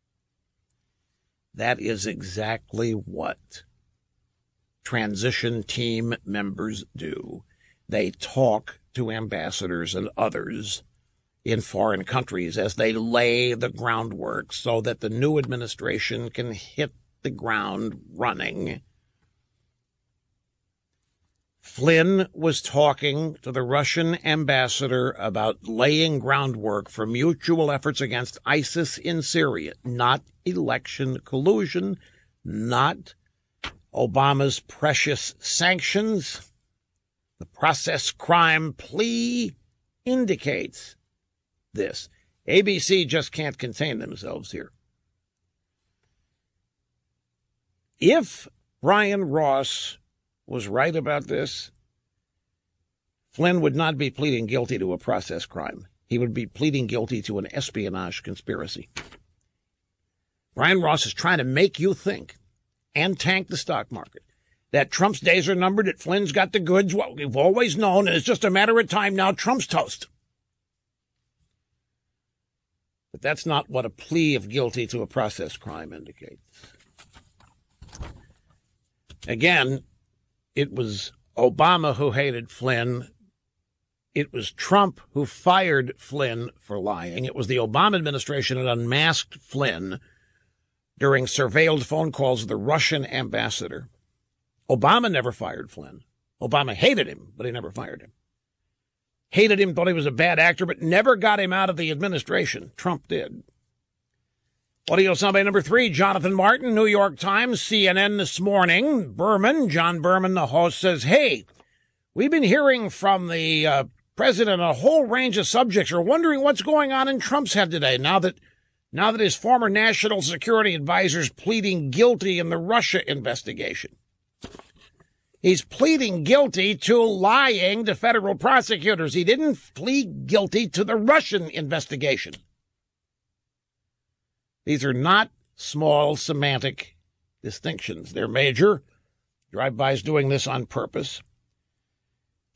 Speaker 4: That is exactly what transition team members do. They talk to ambassadors and others in foreign countries as they lay the groundwork so that the new administration can hit the ground running. Flynn was talking to the Russian ambassador about laying groundwork for mutual efforts against ISIS in Syria, not election collusion, not Obama's precious sanctions. The process crime plea indicates this. A B C just can't contain themselves here. If Brian Ross was right about this, Flynn would not be pleading guilty to a process crime. He would be pleading guilty to an espionage conspiracy. Brian Ross is trying to make you think, and tank the stock market, that Trump's days are numbered, that Flynn's got the goods, what we've always known, and it's just a matter of time now, Trump's toast. But that's not what a plea of guilty to a process crime indicates. Again, it was Obama who hated Flynn. It was Trump who fired Flynn for lying. It was the Obama administration that unmasked Flynn during surveilled phone calls with the Russian ambassador. Obama never fired Flynn. Obama hated him, but he never fired him. Hated him, thought he was a bad actor, but never got him out of the administration. Trump did. Audio soundbite number three, Jonathan Martin, New York Times, C N N this morning. Berman, John Berman, the host, says, hey, we've been hearing from the uh, president on a whole range of subjects. We're wondering what's going on in Trump's head today now that now that his former national security advisor is pleading guilty in the Russia investigation. He's pleading guilty to lying to federal prosecutors. He didn't plead guilty to the Russian investigation. These are not small semantic distinctions. They're major. Drive-by's doing this on purpose.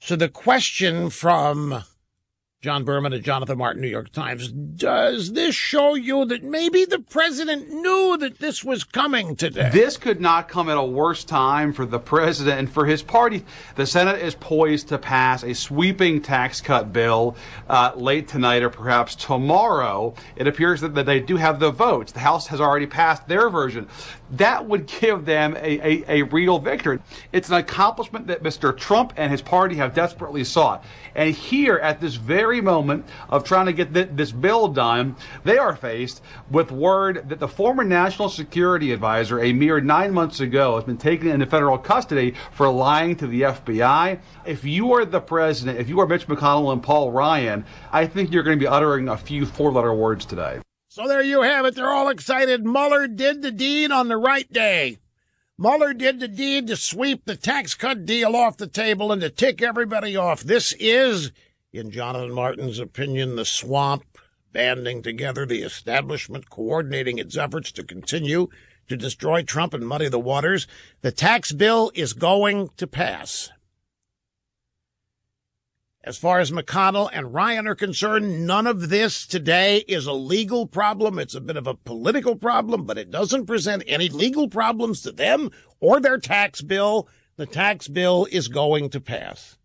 Speaker 4: So the question from John Berman at Jonathan Martin, New York Times, does this show you that maybe the president knew that this was coming today?
Speaker 3: This could not come at a worse time for the president and for his party. The Senate is poised to pass a sweeping tax cut bill uh, late tonight or perhaps tomorrow. It appears that, that they do have the votes. The House has already passed their version. That would give them a, a, a real victory. It's an accomplishment that Mister Trump and his party have desperately sought. And here, at this very moment of trying to get th- this bill done, they are faced with word that the former National Security Advisor, a mere nine months ago, has been taken into federal custody for lying to the F B I. If you are the president, if you are Mitch McConnell and Paul Ryan, I think you're going to be uttering a few four-letter words today.
Speaker 4: So there you have it. They're all excited. Mueller did the deed on the right day. Mueller did the deed to sweep the tax cut deal off the table and to tick everybody off. This is, in Jonathan Martin's opinion, the swamp banding together, the establishment coordinating its efforts to continue to destroy Trump and muddy the waters. The tax bill is going to pass. As far as McConnell and Ryan are concerned, none of this today is a legal problem. It's a bit of a political problem, but it doesn't present any legal problems to them or their tax bill. The tax bill is going to pass.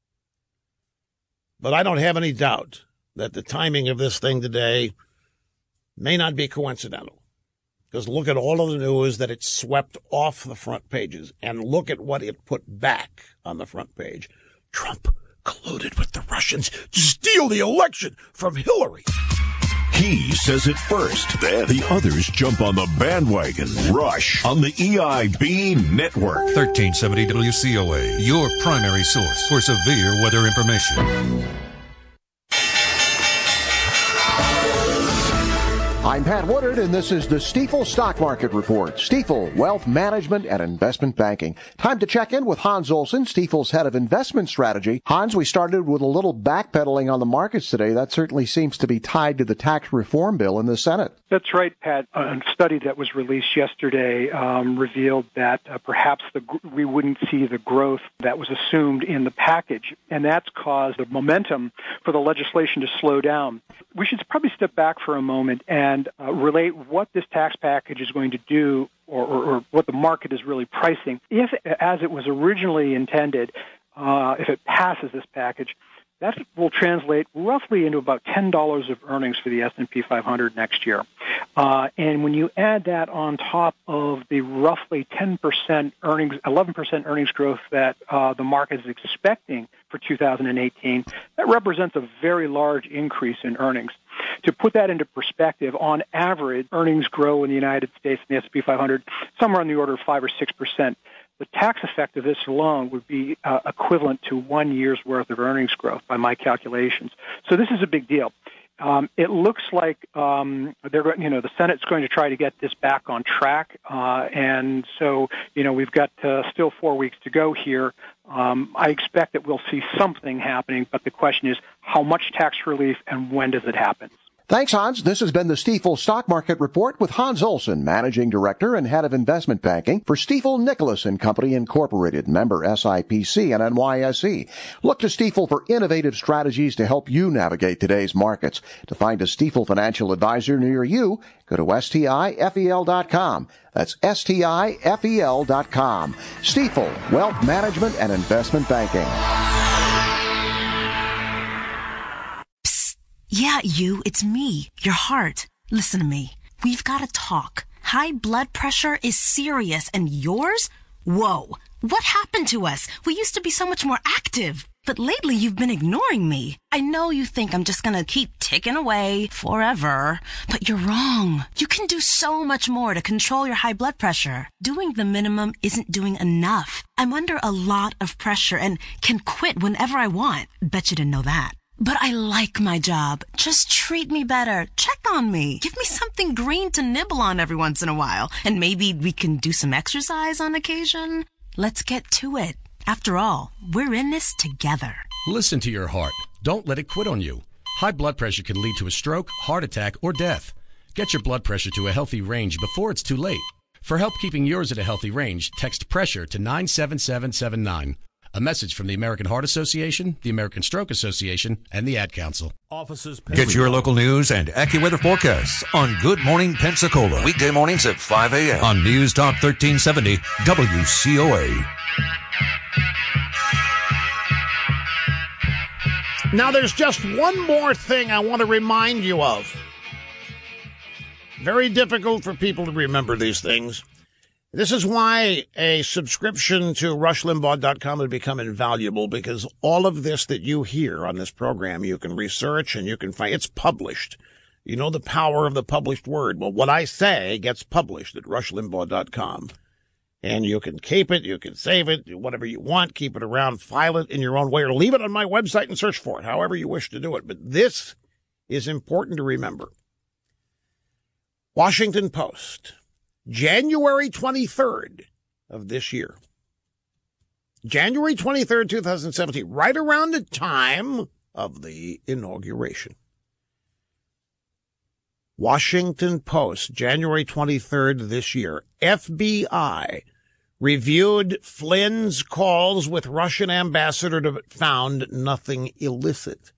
Speaker 4: But I don't have any doubt that the timing of this thing today may not be coincidental. Because look at all of the news that it swept off the front pages, and look at what it put back on the front page. Trump colluded with the Russians to steal the election from Hillary.
Speaker 5: He says it first, then the others jump on the bandwagon. Rush on the E I B Network.
Speaker 2: thirteen seventy W C O A, your primary source for severe weather information.
Speaker 6: I'm Pat Woodard, and this is the Stifel Stock Market Report. Stifel, Wealth Management and Investment Banking. Time to check in with Hans Olsen, Stifel's head of investment strategy. Hans, we started with a little backpedaling on the markets today. That certainly seems to be tied to the tax reform bill in the Senate.
Speaker 8: That's right, Pat. A study that was released yesterday um, revealed that uh, perhaps the, we wouldn't see the growth that was assumed in the package, and that's caused the momentum for the legislation to slow down. We should probably step back for a moment and and uh, relate what this tax package is going to do or, or, or what the market is really pricing. If, as it was originally intended, uh, if it passes this package, that will translate roughly into about ten dollars of earnings for the S and P five hundred next year. Uh, and when you add that on top of the roughly ten percent earnings, eleven percent earnings growth that uh, the market is expecting for two thousand eighteen, that represents a very large increase in earnings. To put that into perspective, on average, earnings grow in the United States in the S and P five hundred somewhere on the order of five or six percent. The tax effect of this alone would be uh, equivalent to one year's worth of earnings growth by my calculations. So this is a big deal. Um, it looks like um, they're, you know, the Senate's going to try to get this back on track, uh, and so you know we've got uh, still four weeks to go here. Um, I expect that we'll see something happening, but the question is how much tax relief and when does it happen?
Speaker 6: Thanks, Hans. This has been the Stifel Stock Market Report with Hans Olsen, Managing Director and Head of Investment Banking for Stifel Nicholas and Company Incorporated, member S I P C and N Y S E. Look to Stifel for innovative strategies to help you navigate today's markets. To find a Stifel financial advisor near you, go to S T I F E L dot com. That's S T I F E L dot com. Stifel, Wealth Management and Investment Banking.
Speaker 24: Yeah, you, it's me, your heart. Listen to me. We've got to talk. High blood pressure is serious, and yours? Whoa. What happened to us? We used to be so much more active. But lately you've been ignoring me. I know you think I'm just gonna keep ticking away forever, but you're wrong. You can do so much more to control your high blood pressure. Doing the minimum isn't doing enough. I'm under a lot of pressure and can quit whenever I want. Bet you didn't know that. But I like my job. Just treat me better. Check on me. Give me something green to nibble on every once in a while. And maybe we can do some exercise on occasion. Let's get to it. After all, we're in this together.
Speaker 25: Listen to your heart. Don't let it quit on you. High blood pressure can lead to a stroke, heart attack, or death. Get your blood pressure to a healthy range before it's too late. For help keeping yours at a healthy range, text PRESSURE to nine seven seven seven nine. A message from the American Heart Association, the American Stroke Association, and the Ad Council.
Speaker 18: Offices.
Speaker 2: Get your local news and AccuWeather forecasts on Good Morning Pensacola. Weekday mornings at five a.m. on News Talk thirteen seventy W C O A.
Speaker 4: Now, there's just one more thing I want to remind you of. Very difficult for people to remember these things. This is why a subscription to rush limbaugh dot com would become invaluable, because all of this that you hear on this program, you can research and you can find. It's published. You know the power of the published word. Well, what I say gets published at rush limbaugh dot com. And you can keep it, you can save it, do whatever you want, keep it around, file it in your own way, or leave it on my website and search for it, however you wish to do it. But this is important to remember. Washington Post, January twenty-third of this year. January twenty-third, twenty seventeen, right around the time of the inauguration. Washington Post, January twenty-third this year. F B I reviewed Flynn's calls with Russian ambassador but found nothing illicit.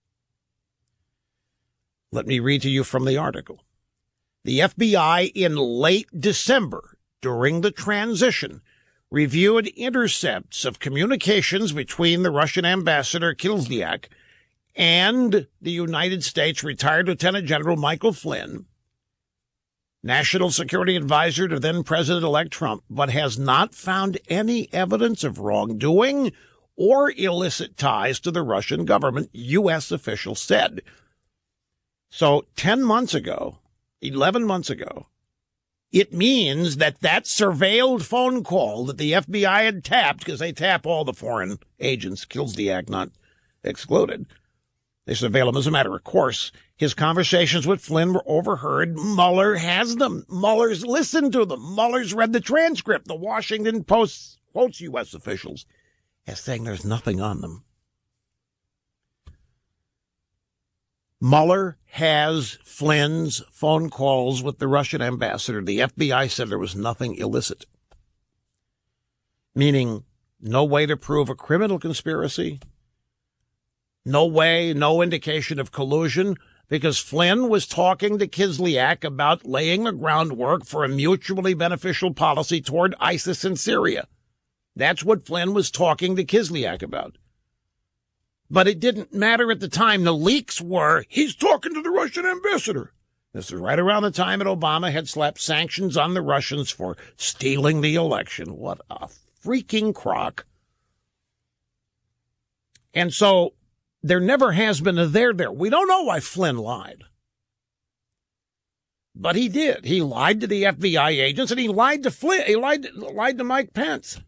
Speaker 4: Let me read to you from the article. The F B I in late December, during the transition, reviewed intercepts of communications between the Russian ambassador Kislyak and the United States retired Lieutenant General Michael Flynn, National Security Advisor to then-President-elect Trump, but has not found any evidence of wrongdoing or illicit ties to the Russian government, U S officials said. So ten months ago, eleven months ago, it means that that surveilled phone call that the F B I had tapped, because they tap all the foreign agents, Kislyak not excluded, they surveil him as a matter of course. His conversations with Flynn were overheard. Mueller has them. Mueller's listened to them. Mueller's read the transcript. The Washington Post quotes U S officials as saying there's nothing on them. Mueller has Flynn's phone calls with the Russian ambassador. The F B I said there was nothing illicit, meaning no way to prove a criminal conspiracy, no way, no indication of collusion, because Flynn was talking to Kislyak about laying the groundwork for a mutually beneficial policy toward ISIS in Syria. That's what Flynn was talking to Kislyak about. But it didn't matter at the time. The leaks were, he's talking to the Russian ambassador. This is right around the time that Obama had slapped sanctions on the Russians for stealing the election. What a freaking crock. And so there never has been a there there. We don't know why Flynn lied. But he did. He lied to the F B I agents, and he lied to Flynn. He lied, lied to Mike Pence.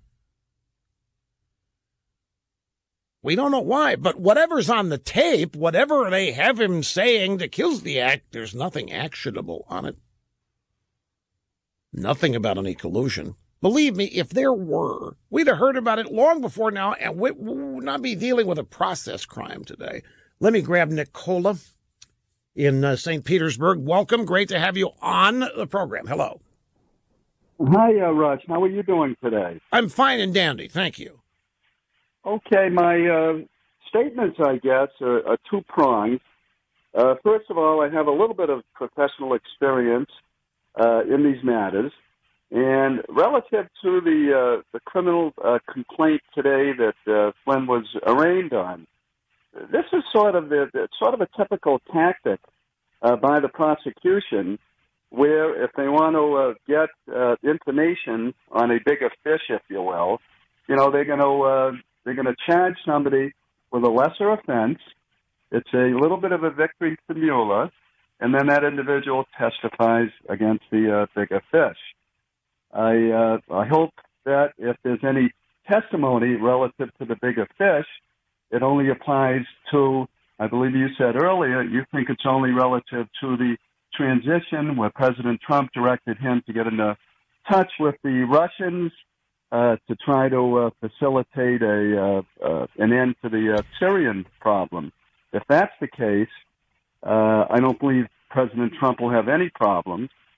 Speaker 4: We don't know why, but whatever's on the tape, whatever they have him saying to Kislyak, there's nothing actionable on it. Nothing about any collusion. Believe me, if there were, we'd have heard about it long before now, and we would not be dealing with a process crime today. Let me grab Nicola in uh, Saint Petersburg. Welcome. Great to have you on the program. Hello.
Speaker 7: Hi, uh, Rush. How are you doing today?
Speaker 4: I'm fine and dandy. Thank you.
Speaker 7: Okay, my uh, statements, I guess, are, are two-pronged. Uh, first of all, I have a little bit of professional experience uh, in these matters. And relative to the uh, the criminal uh, complaint today that uh, Flynn was arraigned on, this is sort of the, the sort of a typical tactic uh, by the prosecution, where if they want to uh, get uh, information on a bigger fish, if you will, you know, they're going to uh, they're going to charge somebody with a lesser offense. It's a little bit of a victory for Mueller, and then that individual testifies against the uh, bigger fish. I uh, I hope that if there's any testimony relative to the bigger fish, it only applies to, I believe you said earlier, you think it's only relative to the transition where President Trump directed him to get into touch with the Russians uh, to try to uh, facilitate a uh, uh, an end to the uh, Syrian problem. If that's the case, uh, I don't believe President Trump will have any problems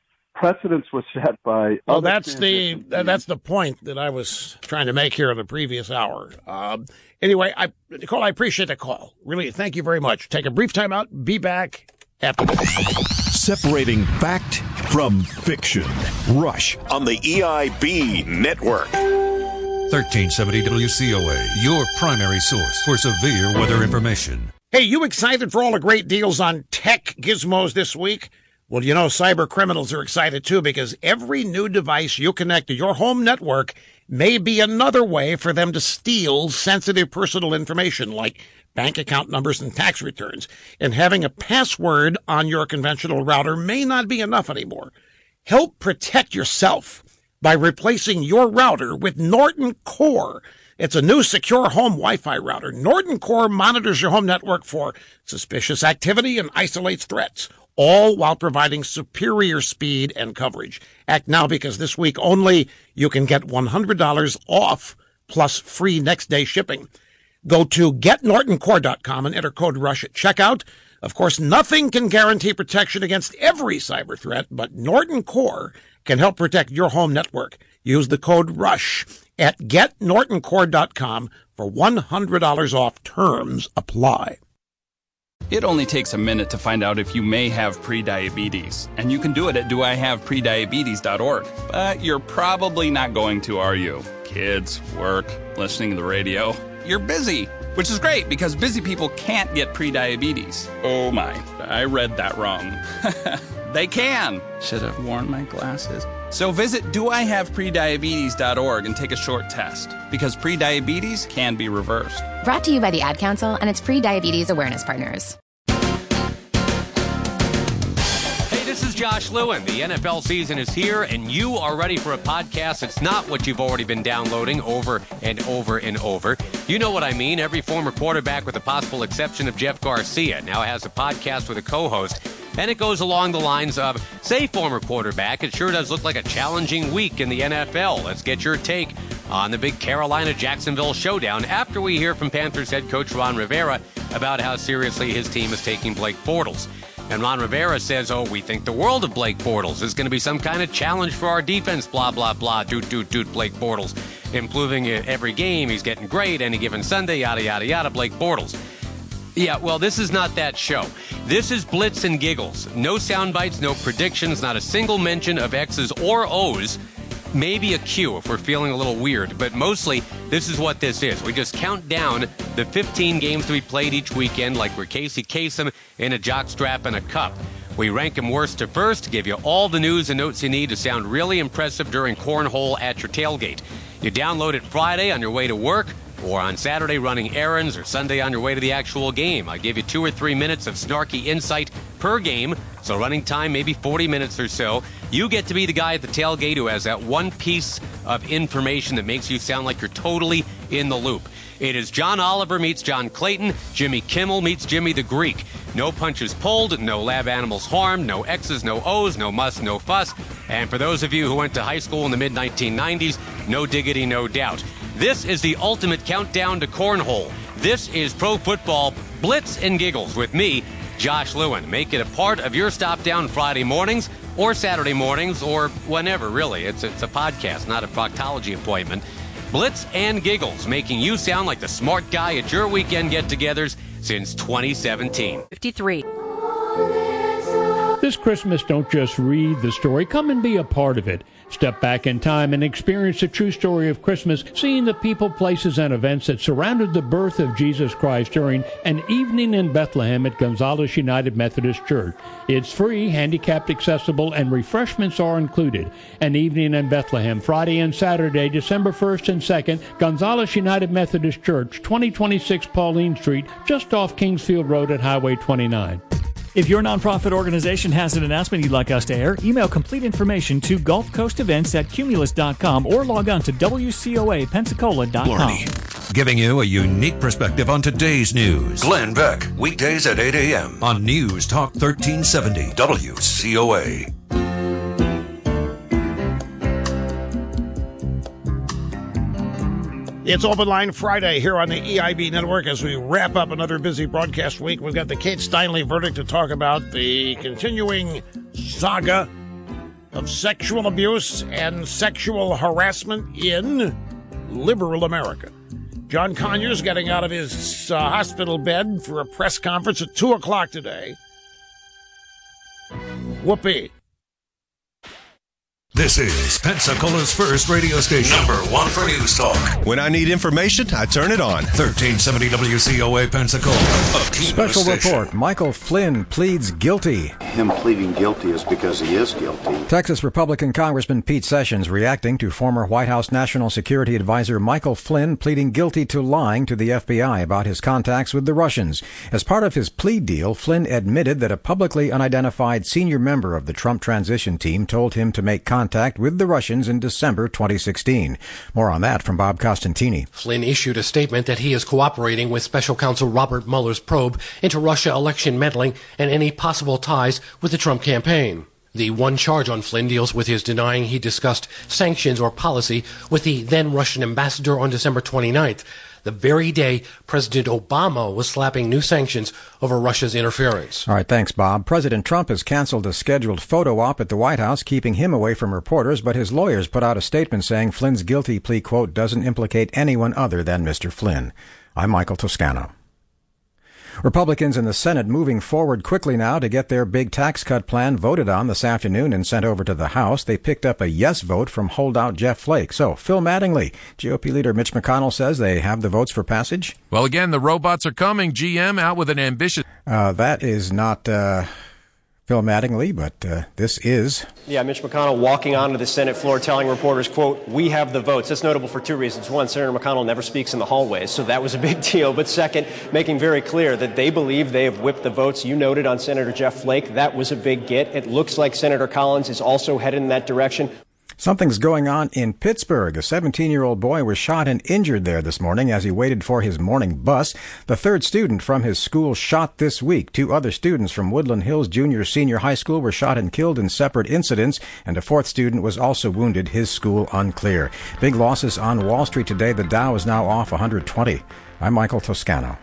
Speaker 7: precedents were set by.
Speaker 4: Well,
Speaker 7: other
Speaker 4: that's the
Speaker 7: transition-
Speaker 4: that's the point that I was trying to make here in the previous hour. Um, anyway, I Nicole, I appreciate the call. Really, thank you very much. Take a brief time out. Be back after this.
Speaker 5: Separating fact from fiction. Rush on the E I B Network.
Speaker 2: thirteen seventy W C O A, your primary source for severe weather information.
Speaker 4: Hey, you excited for all the great deals on tech gizmos this week? Well, you know, cyber criminals are excited too, because every new device you connect to your home network may be another way for them to steal sensitive personal information like bank account numbers and tax returns. And having a password on your conventional router may not be enough anymore. Help protect yourself by replacing your router with Norton Core. It's a new secure home Wi-Fi router. Norton Core monitors your home network for suspicious activity and isolates threats, all while providing superior speed and coverage. Act now, because this week only you can get one hundred dollars off plus free next day shipping. Go to get norton core dot com and enter code RUSH at checkout. Of course, nothing can guarantee protection against every cyber threat, but Norton Core can help protect your home network. Use the code RUSH at get norton core dot com for one hundred dollars off. Terms apply.
Speaker 9: It only takes a minute to find out if you may have prediabetes, and you can do it at do I have prediabetes dot org. But you're probably not going to, are you? Kids, work, listening to the radio. You're busy, which is great because busy people can't get prediabetes. Oh my, I read that wrong. They can. Should have worn my glasses. So visit do I have prediabetes dot org and take a short test, because prediabetes can be reversed.
Speaker 10: Brought to you by the Ad Council and its pre-diabetes awareness partners.
Speaker 11: Hey, this is Josh Lewin. The N F L season is here, and you are ready for a podcast that's not what you've already been downloading over and over and over. You know what I mean. Every former quarterback, with the possible exception of Jeff Garcia, now has a podcast with a co-host. And it goes along the lines of, say, former quarterback, it sure does look like a challenging week in the N F L. Let's get your take on the big Carolina-Jacksonville showdown after we hear from Panthers head coach Ron Rivera about how seriously his team is taking Blake Bortles. And Ron Rivera says, oh, we think the world of Blake Bortles. Is going to be some kind of challenge for our defense, blah, blah, blah, doot, doot, doot, Blake Bortles. Improving it every game, he's getting great, any given Sunday, yada, yada, yada, Blake Bortles. Yeah, well, this is not that show. This is Blitz and Giggles. No sound bites, no predictions, not a single mention of X's or O's. Maybe a Q if we're feeling a little weird, but mostly this is what this is. We just count down the fifteen games to be played each weekend like we're Casey Kasem in a jockstrap and a cup. We rank them worst to first to give you all the news and notes you need to sound really impressive during cornhole at your tailgate. You download it Friday on your way to work, or on Saturday running errands, or Sunday on your way to the actual game. I give you two or three minutes of snarky insight per game, so running time maybe forty minutes or so. You get to be the guy at the tailgate who has that one piece of information that makes you sound like you're totally in the loop. It is John Oliver meets John Clayton, Jimmy Kimmel meets Jimmy the Greek. No punches pulled, no lab animals harmed, no X's, no O's, no muss, no fuss. And for those of you who went to high school in the mid nineteen nineties, no diggity, no doubt. This is the ultimate countdown to cornhole. This is Pro Football Blitz and Giggles with me, Josh Lewin. Make it a part of your stop down Friday mornings or Saturday mornings or whenever, really. It's, it's a podcast, not a proctology appointment. Blitz and Giggles, making you sound like the smart guy at your weekend get-togethers since twenty seventeen.
Speaker 24: fifty-three.
Speaker 14: This Christmas, don't just read the story, come and be a part of it. Step back in time and experience the true story of Christmas, seeing the people, places, and events that surrounded the birth of Jesus Christ during an evening in Bethlehem at Gonzales United Methodist Church. It's free, handicapped accessible, and refreshments are included. An evening in Bethlehem, Friday and Saturday, December first and second, Gonzales United Methodist Church, twenty twenty-six Pauline Street, just off Kingsfield Road at Highway twenty-nine.
Speaker 18: If your nonprofit organization has an announcement you'd like us to air, email complete information to Gulf Coast Events at Cumulus dot com or log on to W C O A Pensacola dot com.
Speaker 2: Giving you a unique perspective on today's news. Glenn Beck, weekdays at eight a.m. on News Talk thirteen seventy W C O A.
Speaker 4: It's Open Line Friday here on the E I B Network as we wrap up another busy broadcast week. We've got the Kate Steinle verdict to talk about, the continuing saga of sexual abuse and sexual harassment in liberal America. John Conyers getting out of his uh, hospital bed for a press conference at two o'clock today. Whoopee.
Speaker 2: This is Pensacola's first radio station. Number one for News Talk.
Speaker 12: When I need information, I turn it on.
Speaker 2: thirteen seventy W C O A Pensacola.
Speaker 13: Special report. Michael Flynn pleads guilty.
Speaker 15: Him pleading guilty is because he is guilty.
Speaker 13: Texas Republican Congressman Pete Sessions reacting to former White House National Security Advisor Michael Flynn pleading guilty to lying to the F B I about his contacts with the Russians. As part of his plea deal, Flynn admitted that a publicly unidentified senior member of the Trump transition team told him to make contact contact with the Russians in December twenty sixteen. More on that from Bob Costantini.
Speaker 16: Flynn issued a statement that he is cooperating with Special Counsel Robert Mueller's probe into Russia election meddling and any possible ties with the Trump campaign. The one charge on Flynn deals with his denying he discussed sanctions or policy with the then Russian ambassador on December twenty-ninth, the very day President Obama was slapping new sanctions over Russia's interference.
Speaker 13: All right, thanks, Bob. President Trump has canceled a scheduled photo op at the White House, keeping him away from reporters, but his lawyers put out a statement saying Flynn's guilty plea, quote, doesn't implicate anyone other than Mister Flynn. I'm Michael Toscano. Republicans in the Senate moving forward quickly now to get their big tax cut plan voted on this afternoon and sent over to the House. They picked up a yes vote from holdout Jeff Flake. So, Phil Mattingly, G O P leader Mitch McConnell says they have the votes for passage.
Speaker 20: Well, again, the robots are coming. G M out with an ambitious...
Speaker 13: Uh, that is not... Uh Phil Mattingly, but uh, this is...
Speaker 26: Yeah, Mitch McConnell walking onto the Senate floor telling reporters, quote, we have the votes. That's notable for two reasons. One, Senator McConnell never speaks in the hallways, so that was a big deal. But second, making very clear that they believe they have whipped the votes. You noted on Senator Jeff Flake, that was a big get. It looks like Senator Collins is also headed in that direction.
Speaker 13: Something's going on in Pittsburgh. A seventeen-year-old boy was shot and injured there this morning as he waited for his morning bus. The third student from his school shot this week. Two other students from Woodland Hills Junior Senior High School were shot and killed in separate incidents, and a fourth student was also wounded. His school unclear. Big losses on Wall Street today. The Dow is now off one hundred twenty. I'm Michael Toscano.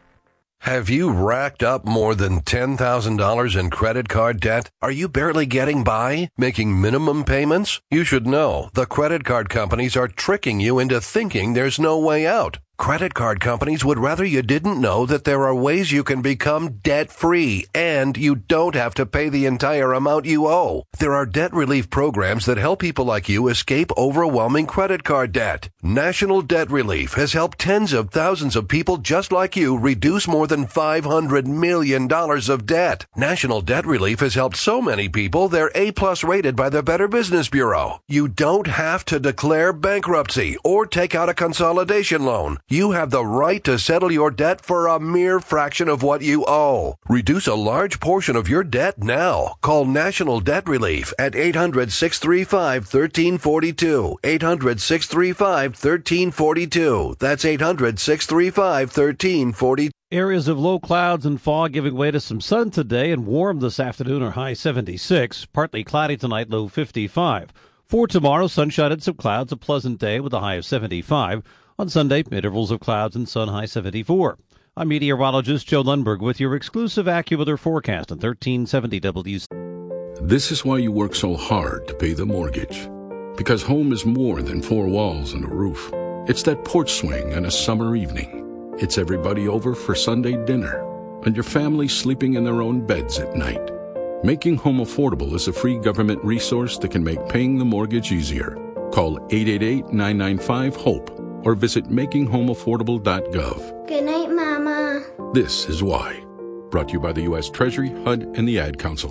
Speaker 27: Have you racked up more than ten thousand dollars in credit card debt? Are you barely getting by, making minimum payments? You should know the credit card companies are tricking you into thinking there's no way out. Credit card companies would rather you didn't know that there are ways you can become debt-free and you don't have to pay the entire amount you owe. There are debt relief programs that help people like you escape overwhelming credit card debt. National Debt Relief has helped tens of thousands of people just like you reduce more than five hundred million dollars of debt. National Debt Relief has helped so many people they're A-plus rated by the Better Business Bureau. You don't have to declare bankruptcy or take out a consolidation loan. You have the right to settle your debt for a mere fraction of what you owe. Reduce a large portion of your debt now. Call National Debt Relief at eight hundred, six three five, one three four two. eight hundred, six three five, one three four two. That's eight hundred, six three five, one three four two.
Speaker 28: Areas of low clouds and fog giving way to some sun today and warm this afternoon, or high seventy-six. Partly cloudy tonight, low fifty-five. For tomorrow, sunshine and some clouds, a pleasant day with a high of seventy-five. On Sunday, intervals of clouds and sun, high seventy-four. I'm meteorologist Joe Lundberg with your exclusive AccuWeather forecast on thirteen seventy W C.
Speaker 29: This is why you work so hard to pay the mortgage. Because home is more than four walls and a roof. It's that porch swing on a summer evening. It's everybody over for Sunday dinner. And your family sleeping in their own beds at night. Making Home Affordable is a free government resource that can make paying the mortgage easier. Call eight eight eight, nine nine five, HOPE. Or visit making home affordable dot gov.
Speaker 30: Good night, Mama.
Speaker 29: This is why. Brought to you by the U S Treasury, H U D, and the Ad Council.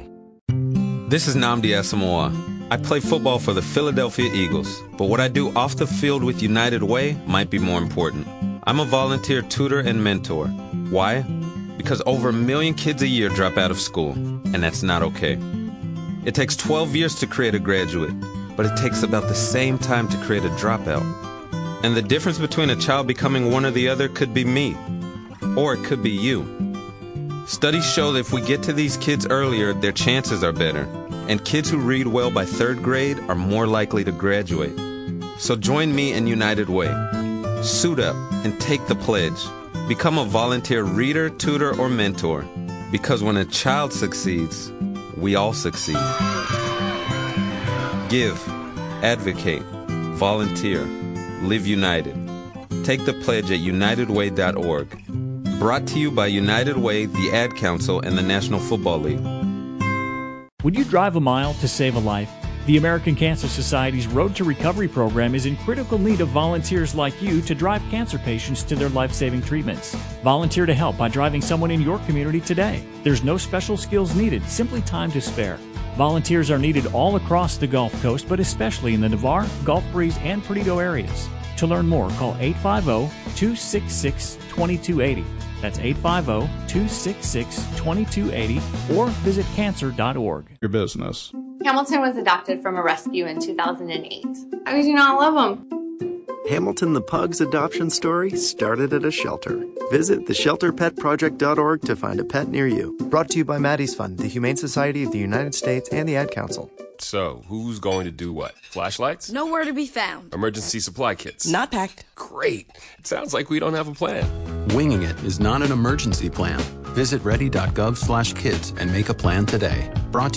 Speaker 31: This is Nnamdi Asomugha. I play football for the Philadelphia Eagles, but what I do off the field with United Way might be more important. I'm a volunteer tutor and mentor. Why? Because over a million kids a year drop out of school, and that's not okay. It takes twelve years to create a graduate, but it takes about the same time to create a dropout. And the difference between a child becoming one or the other could be me, or it could be you. Studies show that if we get to these kids earlier, their chances are better. And kids who read well by third grade are more likely to graduate. So join me in United Way. Suit up and take the pledge. Become a volunteer reader, tutor, or mentor. Because when a child succeeds, we all succeed. Give, advocate, volunteer, live united. Take the pledge at united way dot org. Brought to you by United Way, the Ad Council, and the National Football League.
Speaker 18: Would you drive a mile to save a life? The American Cancer Society's Road to Recovery program is in critical need of volunteers like you to drive cancer patients to their life-saving treatments. Volunteer to help by driving someone in your community today. There's no special skills needed, simply time to spare. Volunteers are needed all across the Gulf Coast, but especially in the Navarre, Gulf Breeze, and Perdido areas. To learn more, call eight five zero, two six six, two two eight zero. That's eight five zero, two six six, two two eight zero or visit cancer dot org.
Speaker 1: Your business.
Speaker 3: Hamilton was adopted from a rescue in two thousand eight. How could you not love him?
Speaker 6: Hamilton the Pug's adoption story started at a shelter. Visit the shelter pet project dot org to find a pet near you.
Speaker 8: Brought to you by Maddie's Fund, the Humane Society of the United States, and the Ad Council.
Speaker 17: So, who's going to do what? Flashlights?
Speaker 19: Nowhere to be found.
Speaker 17: Emergency supply kits?
Speaker 19: Not packed.
Speaker 17: Great. It sounds like we don't have a plan.
Speaker 21: Winging it is not an emergency plan. Visit ready dot gov slash kids and make a plan today. Brought to